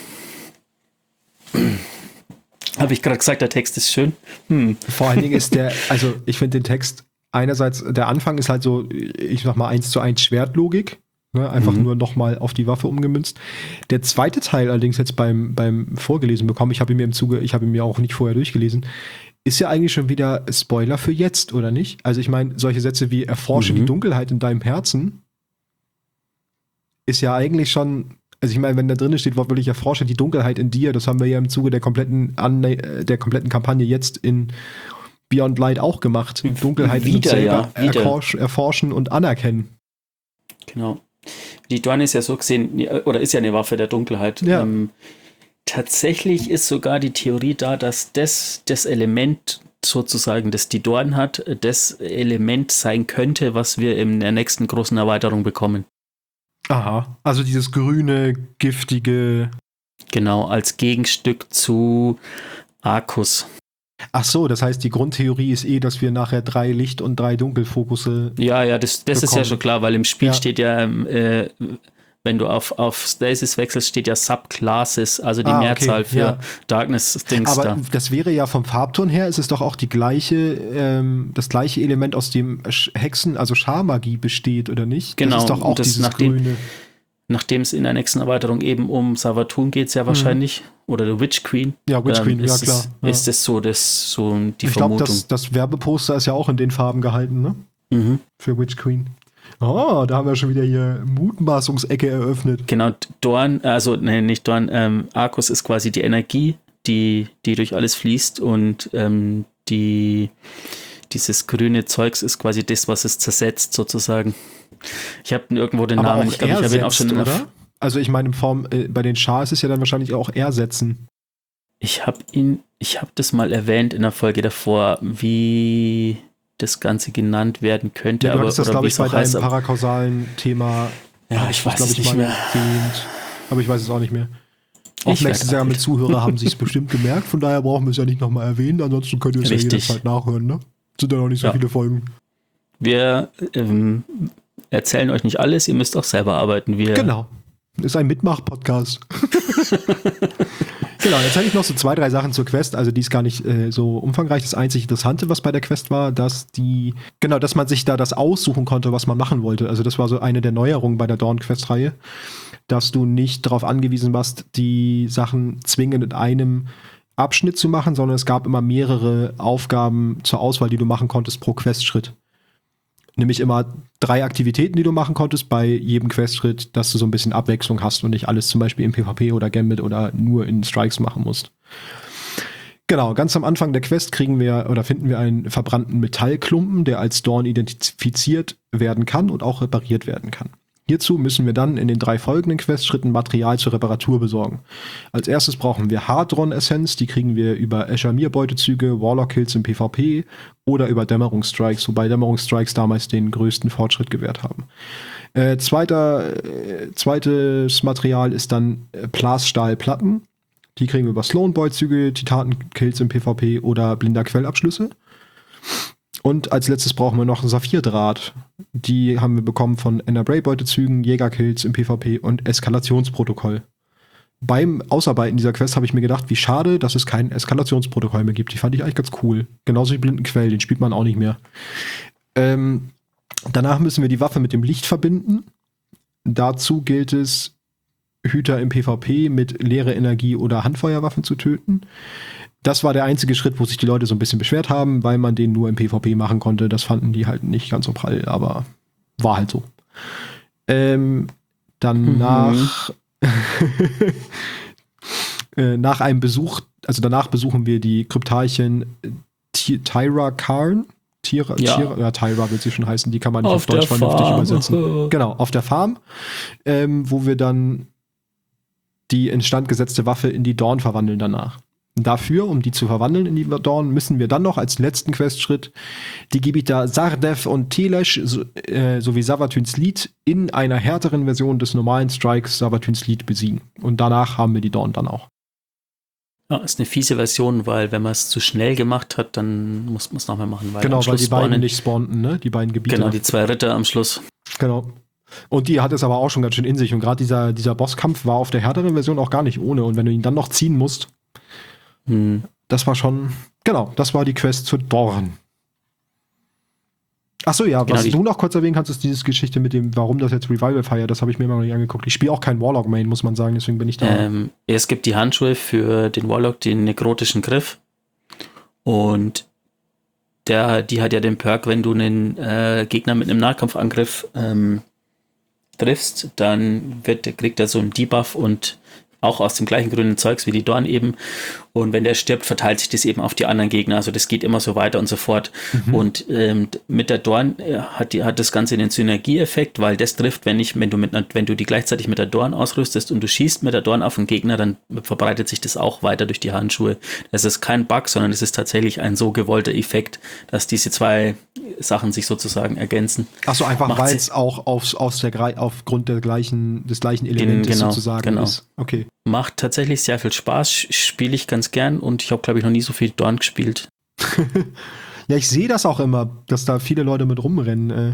B: Habe ich gerade gesagt, der Text ist schön?
A: Vor allen Dingen ist also ich finde den Text, einerseits, der Anfang ist halt so, ich sag mal 1:1 Schwertlogik. Ne, einfach nur nochmal auf die Waffe umgemünzt. Der zweite Teil allerdings jetzt beim Vorgelesen bekommen, ich habe ihn mir auch nicht vorher durchgelesen, ist ja eigentlich schon wieder Spoiler für jetzt, oder nicht? Also ich meine, solche Sätze wie erforsche die Dunkelheit in deinem Herzen ist ja eigentlich schon, also ich meine, wenn da drin steht, wortwörtlich erforsche die Dunkelheit in dir, das haben wir ja im Zuge der kompletten Kampagne jetzt in Beyond Light auch gemacht. Dunkelheit in uns selber erforschen und anerkennen.
B: Genau. Die Dorn ist ja so gesehen, oder ist ja eine Waffe der Dunkelheit.
A: Ja.
B: Tatsächlich ist sogar die Theorie da, dass das Element sozusagen, das die Dorn hat, das Element sein könnte, was wir in der nächsten großen Erweiterung bekommen.
A: Aha, also dieses grüne, giftige...
B: Genau, als Gegenstück zu Arcus.
A: Ach so, das heißt, die Grundtheorie ist dass wir nachher 3 Licht- und 3 Dunkelfokusse
B: Ja, das ist ja schon klar, weil im Spiel steht ja, wenn du auf Stasis wechselst, steht ja Subclasses, also die Mehrzahl für Darkness-Dings da.
A: Aber das wäre ja vom Farbton her, ist es doch auch das gleiche Element, aus dem Hexen, also Scharmagie besteht, oder nicht?
B: Genau.
A: Das ist doch auch dieses grüne.
B: Nachdem es in der nächsten Erweiterung eben um Savathun geht, ja wahrscheinlich, oder der Witch Queen.
A: Ja, Witch Queen, ja klar.
B: Ist es so die Vermutung.
A: Ich glaube, das Werbeposter ist ja auch in den Farben gehalten, ne? Für Witch Queen. Oh, da haben wir schon wieder hier Mutmaßungsecke eröffnet.
B: Genau, Dorn, nicht Dorn, Arcus ist quasi die Energie, die durch alles fließt und dieses grüne Zeugs ist quasi das, was es zersetzt sozusagen. Ich habe irgendwo den Namen, ich glaube, ich habe ihn auch schon
A: oder? Also ich meine, bei den Schar ist es ja dann wahrscheinlich auch ersetzen.
B: Ich habe das mal erwähnt in der Folge davor, wie das Ganze genannt werden könnte.
A: Ja, du hattest das, glaube ich, bei deinem parakausalen Thema.
B: Ja, ich weiß es nicht mehr.
A: Aber ich weiß es auch nicht mehr. Aufmerksame Zuhörer haben sich es bestimmt gemerkt, von daher brauchen wir es ja nicht nochmal erwähnen, ansonsten könnt ihr es ja jederzeit nachhören, ne? Sind ja noch nicht so viele Folgen.
B: Wir erzählen euch nicht alles, ihr müsst auch selber arbeiten.
A: Genau. Ist ein Mitmach-Podcast. Genau, jetzt hätte ich noch so 2, 3 Sachen zur Quest, also die ist gar nicht so umfangreich. Das einzig Interessante, was bei der Quest war, dass man sich da das aussuchen konnte, was man machen wollte. Also das war so eine der Neuerungen bei der Dawn-Quest-Reihe, dass du nicht darauf angewiesen warst, die Sachen zwingend in einem Abschnitt zu machen, sondern es gab immer mehrere Aufgaben zur Auswahl, die du machen konntest pro Questschritt. Nämlich immer 3 Aktivitäten, die du machen konntest bei jedem Questschritt, dass du so ein bisschen Abwechslung hast und nicht alles zum Beispiel im PvP oder Gambit oder nur in Strikes machen musst. Genau, ganz am Anfang der Quest finden wir einen verbrannten Metallklumpen, der als Dawn identifiziert werden kann und auch repariert werden kann. Hierzu müssen wir dann in den 3 folgenden Questschritten Material zur Reparatur besorgen. Als erstes brauchen wir Hadron-Essenz, die kriegen wir über Eshamir-Beutezüge, Warlock-Kills im PvP oder über Dämmerungsstrikes, wobei Dämmerungsstrikes damals den größten Fortschritt gewährt haben. Zweites Material ist dann Plasstahlplatten. Die kriegen wir über Sloan-Beutezüge, Titanen-Kills im PvP oder blinder Quellabschlüsse. Und als letztes brauchen wir noch Saphirdraht. Die haben wir bekommen von Enna Bray-Beutezügen, Jägerkills im PvP und Eskalationsprotokoll. beim Ausarbeiten dieser Quest habe ich mir gedacht, wie schade, dass es kein Eskalationsprotokoll mehr gibt. Die fand ich eigentlich ganz cool. Genauso wie Blinden Quell, den spielt man auch nicht mehr. Danach müssen wir die Waffe mit dem Licht verbinden. Dazu gilt es, Hüter im PvP mit leere Energie oder Handfeuerwaffen zu töten. Das war der einzige Schritt, wo sich die Leute so ein bisschen beschwert haben, weil man den nur im PvP machen konnte. Das fanden die halt nicht ganz so prall, aber war halt so. Danach nach einem Besuch, also danach besuchen wir die Kryptarchin Tyra Karn. Tyra wird sie schon heißen, die kann man nicht auf Deutsch vernünftig übersetzen. Genau, auf der Farm, wo wir dann die instand gesetzte Waffe in die Dawn verwandeln danach. Dafür, um die zu verwandeln in die Dawn, müssen wir dann noch als letzten Questschritt die Gebiete Sardev und Telesh sowie Savathûns Lied in einer härteren Version des normalen Strikes Savathûns Lied besiegen. Und danach haben wir die Dawn dann auch.
B: Ja, ist eine fiese Version, weil wenn man es zu schnell gemacht hat, dann muss man es nochmal machen. Weil
A: genau, weil die beiden nicht spawnten, ne? Die beiden Gebiete.
B: Genau, die 2 Ritter am Schluss.
A: Genau. Und die hat es aber auch schon ganz schön in sich. Und gerade dieser Bosskampf war auf der härteren Version auch gar nicht ohne. Und wenn du ihn dann noch ziehen musst, das war schon, genau, das war die Quest zu Dorn. Achso, ja, was du noch kurz erwähnen kannst, ist diese Geschichte mit dem, warum das jetzt Revival Fire, das habe ich mir immer noch nicht angeguckt. Ich spiele auch kein Warlock-Main, muss man sagen, deswegen bin ich da.
B: Es gibt die Handschuhe für den Warlock, den nekrotischen Griff. Und die hat ja den Perk, wenn du einen Gegner mit einem Nahkampfangriff triffst, dann kriegt er so einen Debuff und auch aus dem gleichen grünen Zeugs wie die Dorn eben. Und wenn der stirbt, verteilt sich das eben auf die anderen Gegner. Also das geht immer so weiter und so fort. Und mit der Dorn hat das Ganze einen Synergieeffekt, weil das trifft, wenn du die gleichzeitig mit der Dorn ausrüstest und du schießt mit der Dorn auf den Gegner, dann verbreitet sich das auch weiter durch die Handschuhe. Das ist kein Bug, sondern es ist tatsächlich ein so gewollter Effekt, dass diese 2 Sachen sich sozusagen ergänzen.
A: Achso, einfach weil es auch aufgrund des gleichen Elementes sozusagen ist. Okay.
B: Macht tatsächlich sehr viel Spaß, spiele ich ganz gern und ich habe, glaube ich, noch nie so viel Dorn gespielt.
A: Ja, ich sehe das auch immer, dass da viele Leute mit rumrennen.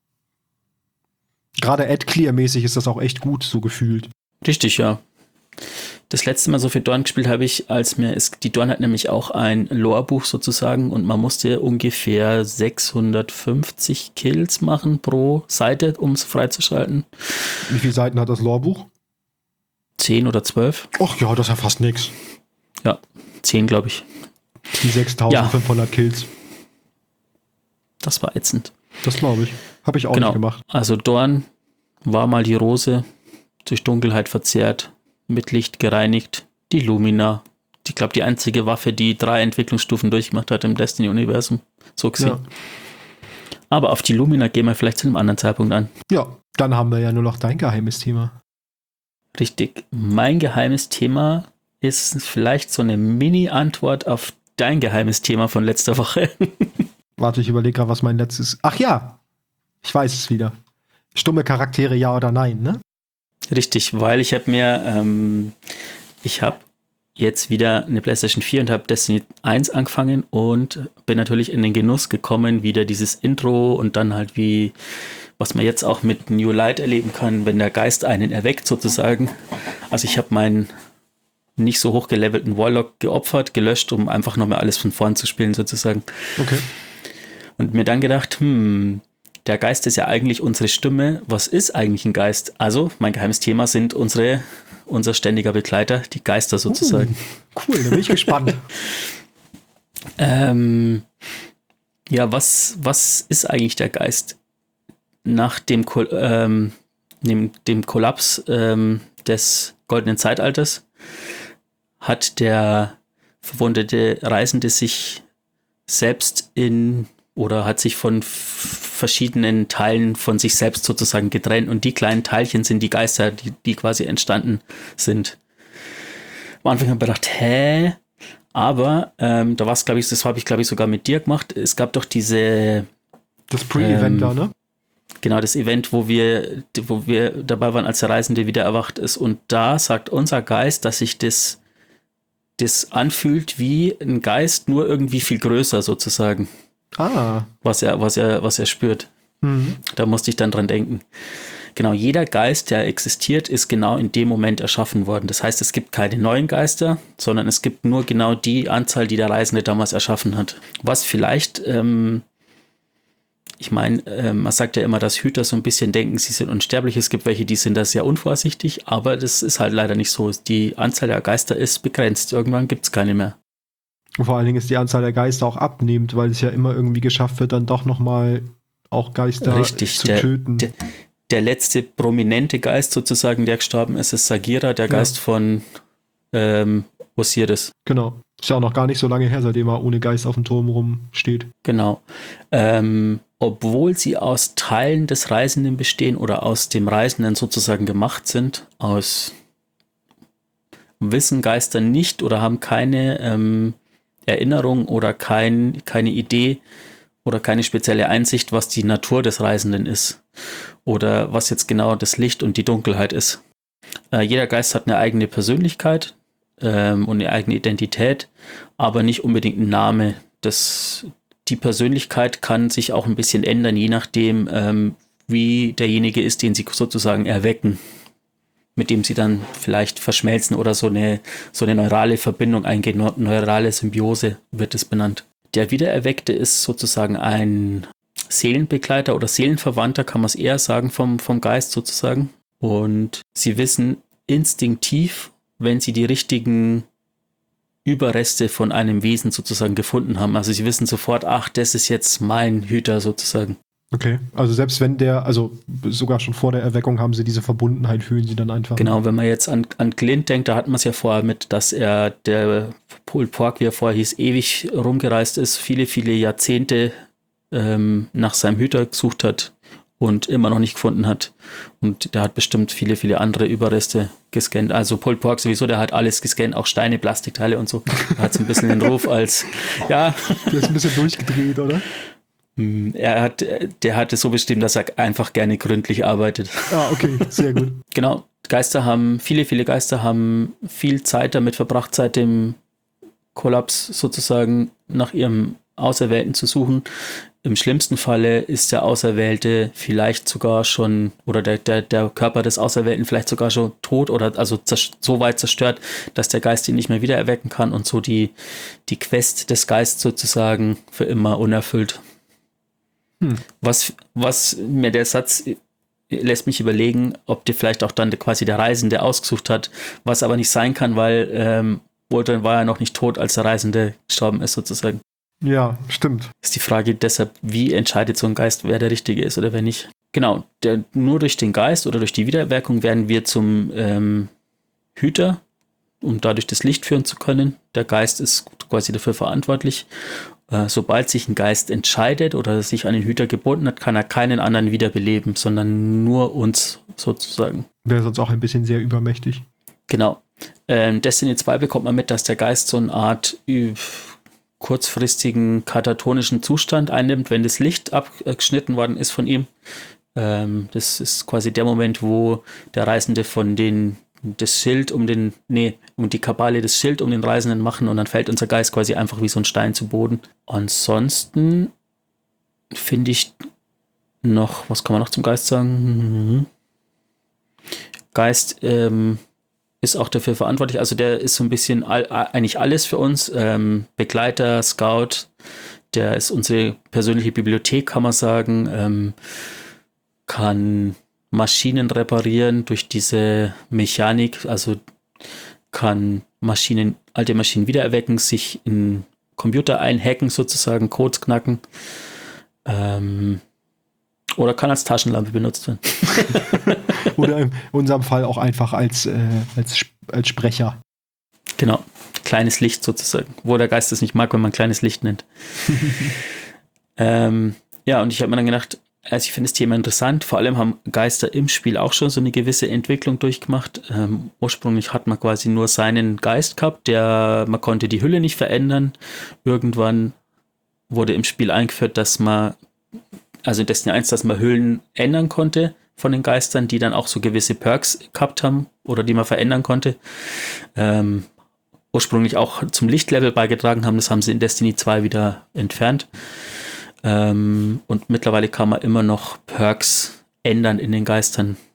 A: Gerade Ad-Clear-mäßig ist das auch echt gut, so gefühlt.
B: Richtig, ja. Das letzte Mal so viel Dorn gespielt habe ich, die Dorn hat nämlich auch ein Lore-Buch sozusagen und man musste ungefähr 650 Kills machen pro Seite, um es freizuschalten.
A: Wie viele Seiten hat das Lore-Buch?
B: 10 oder 12.
A: Ach ja, das ist ja fast nix.
B: Ja, 10, glaube ich.
A: Die 6500 Kills.
B: Das war ätzend.
A: Das glaube ich. Habe ich auch nicht gemacht.
B: Also Dorn war mal die Rose, durch Dunkelheit verzehrt, mit Licht gereinigt. Die Lumina. Ich glaube, die einzige Waffe, die 3 Entwicklungsstufen durchgemacht hat im Destiny-Universum. So gesehen. Ja. Aber auf die Lumina gehen wir vielleicht zu einem anderen Zeitpunkt an.
A: Ja, dann haben wir ja nur noch dein geheimes Thema.
B: Richtig. Mein geheimes Thema ist vielleicht so eine Mini-Antwort auf dein geheimes Thema von letzter Woche.
A: Warte, ich überlege gerade, was mein letztes... Ach ja, ich weiß es wieder. Stumme Charaktere, ja oder nein, ne?
B: Richtig, weil ich habe jetzt wieder eine PlayStation 4 und habe Destiny 1 angefangen und bin natürlich in den Genuss gekommen, wieder dieses Intro und dann halt was man jetzt auch mit New Light erleben kann, wenn der Geist einen erweckt sozusagen. Also ich habe meinen nicht so hochgelevelten Warlock geopfert, gelöscht, um einfach nochmal alles von vorn zu spielen sozusagen.
A: Okay.
B: Und mir dann gedacht, der Geist ist ja eigentlich unsere Stimme. Was ist eigentlich ein Geist? Also mein geheimes Thema sind unser ständiger Begleiter, die Geister sozusagen.
A: Cool, da bin ich gespannt.
B: Ja, was ist eigentlich der Geist? Nach dem Kollaps des Goldenen Zeitalters hat der verwundete Reisende sich selbst hat sich von verschiedenen Teilen von sich selbst sozusagen getrennt und die kleinen Teilchen sind die Geister, die quasi entstanden sind. Am Anfang habe ich gedacht, aber da war es, glaube ich, das habe ich, glaube ich, sogar mit dir gemacht. Es gab doch das
A: Pre-Event da, ne?
B: Genau, das Event, wo wir dabei waren, als der Reisende wieder erwacht ist. Und da sagt unser Geist, dass sich das anfühlt wie ein Geist, nur irgendwie viel größer sozusagen.
A: Ah.
B: Was er spürt. Da musste ich dann dran denken. Genau, jeder Geist, der existiert, ist genau in dem Moment erschaffen worden. Das heißt, es gibt keine neuen Geister, sondern es gibt nur genau die Anzahl, die der Reisende damals erschaffen hat. Was vielleicht, ich meine, man sagt ja immer, dass Hüter so ein bisschen denken, sie sind unsterblich. Es gibt welche, die sind da sehr unvorsichtig, aber das ist halt leider nicht so. Die Anzahl der Geister ist begrenzt. Irgendwann gibt es keine mehr.
A: Und vor allen Dingen ist die Anzahl der Geister auch abnehmend, weil es ja immer irgendwie geschafft wird, dann doch nochmal auch Geister zu töten.
B: Der letzte prominente Geist sozusagen, der gestorben ist, ist Sagira, der Geist von Osiris.
A: Genau. Ist ja auch noch gar nicht so lange her, seitdem er ohne Geist auf dem Turm rumsteht.
B: Genau. Obwohl sie aus Teilen des Reisenden bestehen oder aus dem Reisenden sozusagen gemacht sind, wissen Geister nicht oder haben keine Erinnerung oder keine Idee oder keine spezielle Einsicht, was die Natur des Reisenden ist oder was jetzt genau das Licht und die Dunkelheit ist. Jeder Geist hat eine eigene Persönlichkeit und eine eigene Identität, aber nicht unbedingt einen Namen. Die Persönlichkeit kann sich auch ein bisschen ändern, je nachdem, wie derjenige ist, den sie sozusagen erwecken, mit dem sie dann vielleicht verschmelzen oder so eine neurale Verbindung eingehen. Neurale Symbiose wird es benannt. Der Wiedererweckte ist sozusagen ein Seelenbegleiter oder Seelenverwandter, kann man es eher sagen, vom Geist sozusagen. Und sie wissen instinktiv, wenn sie die richtigen Überreste von einem Wesen sozusagen gefunden haben. Also sie wissen sofort, ach, das ist jetzt mein Hüter sozusagen.
A: Okay, also selbst wenn sogar schon vor der Erweckung haben sie diese Verbundenheit, fühlen sie dann einfach.
B: Genau, wenn man jetzt an Glint denkt, da hat man es ja vorher mit, dass der Pol Pork, wie er vorher hieß, ewig rumgereist ist, viele, viele Jahrzehnte nach seinem Hüter gesucht hat und immer noch nicht gefunden hat. Und der hat bestimmt viele, viele andere Überreste gescannt. Also Pol Pork sowieso, der hat alles gescannt, auch Steine, Plastikteile und so. Er hat so ein bisschen den Ruf als, ja.
A: Der ist ein bisschen durchgedreht, oder?
B: Der hat es so bestimmt, dass er einfach gerne gründlich arbeitet.
A: Ah, okay, sehr gut.
B: Genau, viele Geister haben viel Zeit damit verbracht, seit dem Kollaps sozusagen nach ihrem Auserwählten zu suchen. Im schlimmsten Falle ist der Auserwählte vielleicht sogar schon, oder der Körper des Auserwählten vielleicht sogar schon tot oder also so weit zerstört, dass der Geist ihn nicht mehr wieder erwecken kann und so die Quest des Geistes sozusagen für immer unerfüllt. Was mir der Satz lässt mich überlegen, ob der vielleicht auch dann quasi der Reisende ausgesucht hat, was aber nicht sein kann, weil Wotan war ja noch nicht tot, als der Reisende gestorben ist sozusagen.
A: Ja, stimmt.
B: Ist die Frage deshalb, wie entscheidet so ein Geist, wer der Richtige ist oder wer nicht? Genau, nur durch den Geist oder durch die Wiedererweckung werden wir zum Hüter, um dadurch das Licht führen zu können. Der Geist ist quasi dafür verantwortlich. Sobald sich ein Geist entscheidet oder sich an den Hüter gebunden hat, kann er keinen anderen wiederbeleben, sondern nur uns sozusagen.
A: Wäre sonst auch ein bisschen sehr übermächtig.
B: Genau. Destiny 2 bekommt man mit, dass der Geist so eine Art kurzfristigen katatonischen Zustand einnimmt, wenn das Licht abgeschnitten worden ist von ihm. Das ist quasi der Moment, wo der Reisende von das Schild um die Kabale das Schild um den Reisenden machen und dann fällt unser Geist quasi einfach wie so ein Stein zu Boden. Ansonsten finde ich noch, was kann man noch zum Geist sagen? Geist ist auch dafür verantwortlich, also der ist so ein bisschen eigentlich alles für uns, Begleiter, Scout, der ist unsere persönliche Bibliothek, kann man sagen, kann Maschinen reparieren durch diese Mechanik, also kann alte Maschinen wiedererwecken, sich in Computer einhacken sozusagen, Codes knacken, oder kann als Taschenlampe benutzt werden.
A: Oder in unserem Fall auch einfach als Sprecher.
B: Genau, kleines Licht sozusagen, wo der Geist es nicht mag, wenn man kleines Licht nennt. Ja, und ich habe mir dann gedacht, also ich finde das Thema interessant, vor allem haben Geister im Spiel auch schon so eine gewisse Entwicklung durchgemacht. Ursprünglich hat man quasi nur seinen Geist gehabt, man konnte die Hülle nicht verändern. Irgendwann wurde im Spiel eingeführt, dass man Hüllen ändern konnte von den Geistern, die dann auch so gewisse Perks gehabt haben oder die man verändern konnte. Ursprünglich auch zum Lichtlevel beigetragen haben, das haben sie in Destiny 2 wieder entfernt. Und mittlerweile kann man immer noch Perks ändern in den Geistern.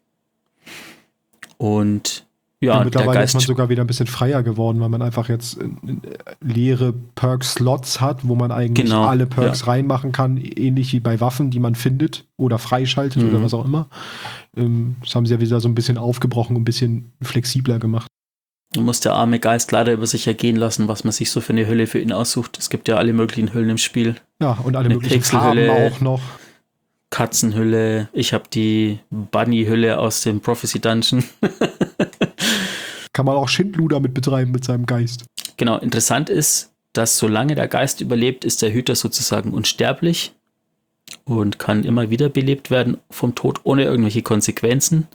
B: Und ja,
A: mittlerweile ist man sogar wieder ein bisschen freier geworden, weil man einfach jetzt leere Perk-Slots hat, wo man eigentlich alle Perks reinmachen kann, ähnlich wie bei Waffen, die man findet oder freischaltet oder was auch immer. Das haben sie ja wieder so ein bisschen aufgebrochen, ein bisschen flexibler gemacht.
B: Du musst der arme Geist leider über sich ergehen lassen, was man sich so für eine Hülle für ihn aussucht. Es gibt ja alle möglichen Hüllen im Spiel.
A: Ja, und alle möglichen Farben auch noch.
B: Katzenhülle. Ich habe die Bunny-Hülle aus dem Prophecy Dungeon.
A: Kann man auch Schindluder mit betreiben mit seinem Geist.
B: Genau, interessant ist, dass solange der Geist überlebt, ist der Hüter sozusagen unsterblich und kann immer wieder belebt werden vom Tod ohne irgendwelche Konsequenzen.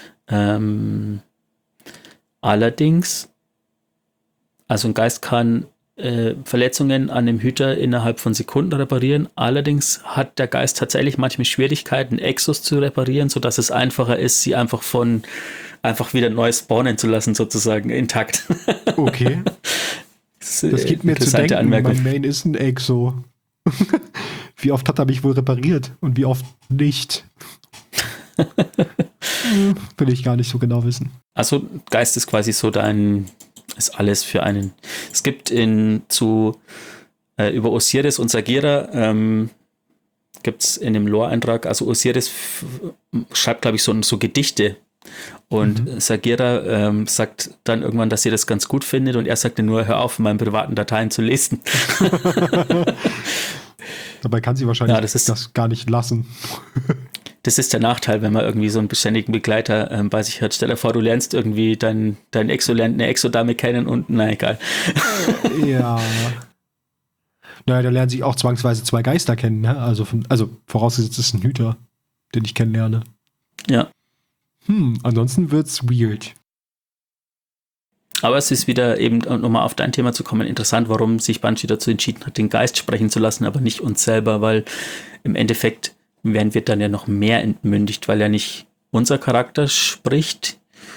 B: Allerdings, also ein Geist kann Verletzungen an dem Hüter innerhalb von Sekunden reparieren. Allerdings hat der Geist tatsächlich manchmal Schwierigkeiten, Exos zu reparieren, sodass es einfacher ist, sie einfach wieder neu spawnen zu lassen, sozusagen intakt.
A: Okay. Das gibt mir zu denken,
B: Anmerkung.
A: Mein Main ist ein Exo. Wie oft hat er mich wohl repariert und wie oft nicht? Will ich gar nicht so genau wissen.
B: Also Geist ist quasi so ist alles für einen. Es gibt über Osiris und Sagira gibt es in dem Lore-Eintrag, also Osiris schreibt, glaube ich, so Gedichte und Sagira sagt dann irgendwann, dass sie das ganz gut findet und er sagte nur, hör auf, in meinen privaten Dateien zu lesen.
A: Dabei kann sie wahrscheinlich das gar nicht lassen.
B: Das ist der Nachteil, wenn man irgendwie so einen beständigen Begleiter bei sich hat. Stell dir vor, du lernst irgendwie dein Exo lernt eine Exo-Dame kennen und na egal.
A: Ja. Naja, da lernen sich auch zwangsweise zwei Geister kennen, ne? Also vorausgesetzt ist ein Hüter, den ich kennenlerne.
B: Ja.
A: Ansonsten wird's weird.
B: Aber es ist wieder eben, um nochmal auf dein Thema zu kommen, interessant, warum sich Bungie dazu entschieden hat, den Geist sprechen zu lassen, aber nicht uns selber, weil im Endeffekt werden wir dann ja noch mehr entmündigt, weil ja nicht unser Charakter spricht,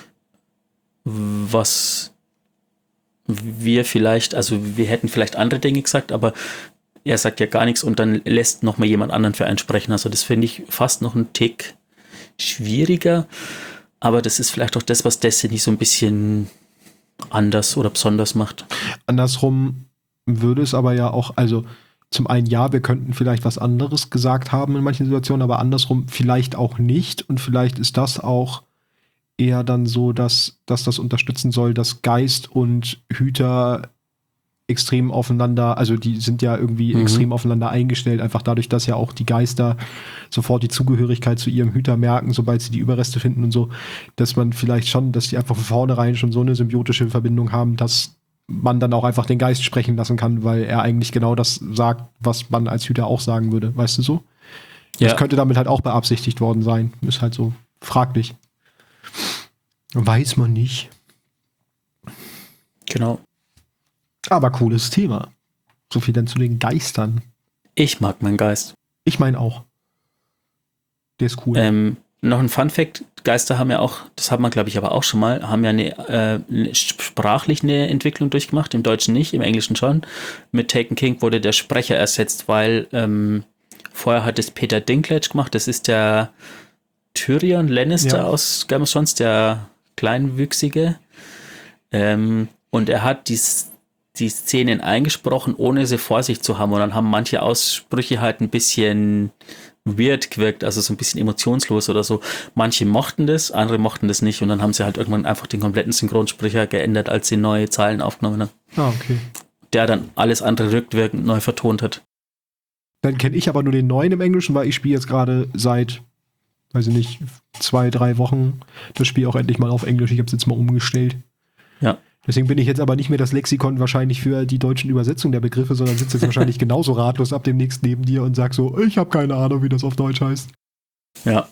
B: was wir vielleicht, also wir hätten vielleicht andere Dinge gesagt, aber er sagt ja gar nichts und dann lässt noch mal jemand anderen für einen sprechen. Also das finde ich fast noch einen Tick schwieriger, aber das ist vielleicht auch das, was Destiny so ein bisschen anders oder besonders macht.
A: Andersrum würde es aber ja auch, also zum einen ja, wir könnten vielleicht was anderes gesagt haben in manchen Situationen, aber andersrum vielleicht auch nicht und vielleicht ist das auch eher dann so, dass das unterstützen soll, dass Geist und Hüter extrem aufeinander, also die sind ja irgendwie extrem aufeinander eingestellt, einfach dadurch, dass ja auch die Geister sofort die Zugehörigkeit zu ihrem Hüter merken, sobald sie die Überreste finden und so, dass man vielleicht schon, dass die einfach von vornherein schon so eine symbiotische Verbindung haben, dass man dann auch einfach den Geist sprechen lassen kann, weil er eigentlich genau das sagt, was man als Hüter auch sagen würde, weißt du so? Ja. Das könnte damit halt auch beabsichtigt worden sein. Ist halt so fraglich. Weiß man nicht.
B: Genau.
A: Aber cooles Thema. So viel dann zu den Geistern.
B: Ich mag meinen Geist.
A: Ich meine auch. Der ist cool.
B: Noch ein Fun-Fact, Geister haben ja auch, das hat man glaube ich aber auch schon mal, haben ja sprachlich eine Entwicklung durchgemacht, im Deutschen nicht, im Englischen schon. Mit Taken King wurde der Sprecher ersetzt, weil vorher hat es Peter Dinklage gemacht, das ist der Tyrion Lannister aus Game of Thrones, der Kleinwüchsige. Und er hat die Szenen eingesprochen, ohne sie vor sich zu haben. Und dann haben manche Aussprüche halt ein bisschen weird gewirkt, also so ein bisschen emotionslos oder so. Manche mochten das, andere mochten das nicht. Und dann haben sie halt irgendwann einfach den kompletten Synchronsprecher geändert, als sie neue Zeilen aufgenommen haben.
A: Ah, okay.
B: Der dann alles andere rückwirkend neu vertont hat.
A: Dann kenne ich aber nur den neuen im Englischen, weil ich spiele jetzt gerade seit, weiß ich nicht, 2-3 Wochen das Spiel auch endlich mal auf Englisch. Ich habe es jetzt mal umgestellt.
B: Ja.
A: Deswegen bin ich jetzt aber nicht mehr das Lexikon wahrscheinlich für die deutschen Übersetzungen der Begriffe, sondern sitze jetzt wahrscheinlich genauso ratlos ab demnächst neben dir und sag so, ich habe keine Ahnung, wie das auf Deutsch heißt.
B: Ja.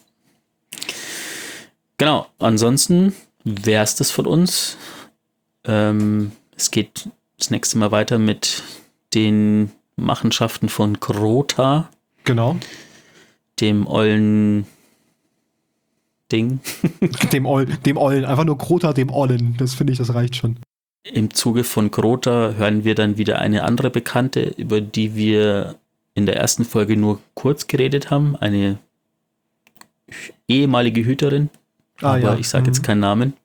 B: Genau, ansonsten wäre es das von uns. Es geht das nächste Mal weiter mit den Machenschaften von Crota.
A: Genau.
B: Dem ollen Ding.
A: dem Ollen, einfach nur Crota, dem Ollen. Das finde ich, das reicht schon.
B: Im Zuge von Crota hören wir dann wieder eine andere Bekannte, über die wir in der ersten Folge nur kurz geredet haben. Eine ehemalige Hüterin. Aber ich sage jetzt keinen Namen.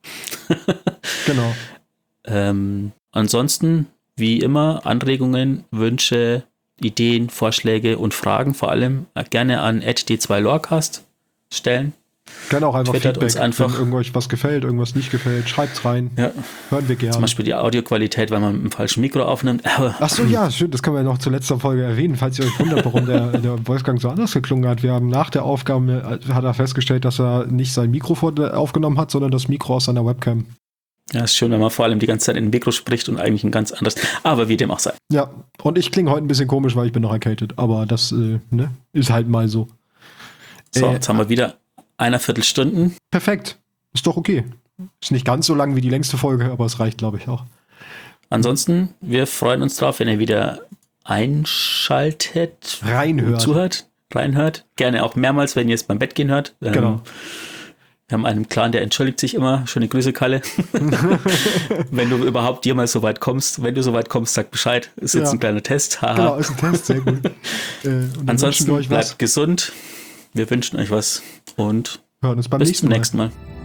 A: Genau.
B: Ansonsten, wie immer, Anregungen, Wünsche, Ideen, Vorschläge und Fragen vor allem gerne an @d2lorecast stellen.
A: Gerne auch einfach
B: Twittert
A: Feedback,
B: uns einfach,
A: wenn irgendwas was gefällt, irgendwas nicht gefällt, schreibt's rein.
B: Ja.
A: Hören wir gerne.
B: Zum Beispiel die Audioqualität, weil man mit dem falschen Mikro aufnimmt.
A: Ach so, ja, schön, das können wir noch zur letzten Folge erwähnen, falls ihr euch wundert, warum der Wolfgang so anders geklungen hat. Wir haben nach der Aufgabe, hat er festgestellt, dass er nicht sein Mikro aufgenommen hat, sondern das Mikro aus seiner Webcam.
B: Ja, ist schön, wenn man vor allem die ganze Zeit in den Mikro spricht und eigentlich ein ganz anderes. Aber wie dem auch sei.
A: Ja, und ich klinge heute ein bisschen komisch, weil ich bin noch erkältet. Aber das ist halt mal so.
B: So, jetzt haben wir wieder 1/4 Stunden.
A: Perfekt. Ist doch okay. Ist nicht ganz so lang wie die längste Folge, aber es reicht, glaube ich, auch.
B: Ansonsten, wir freuen uns drauf, wenn ihr wieder einschaltet. Reinhört. Gerne auch mehrmals, wenn ihr es beim Bett gehen hört.
A: Genau.
B: Wir haben einen Clan, der entschuldigt sich immer. Schöne Grüße, Kalle. Wenn du überhaupt jemals so weit kommst. Wenn du so weit kommst, sag Bescheid. Ist jetzt ein kleiner Test. Haha.
A: Genau, ist ein Test, sehr gut.
B: Ansonsten bleibt gesund. Wir wünschen euch was und
A: hören uns beim
B: bis zum nächsten Mal.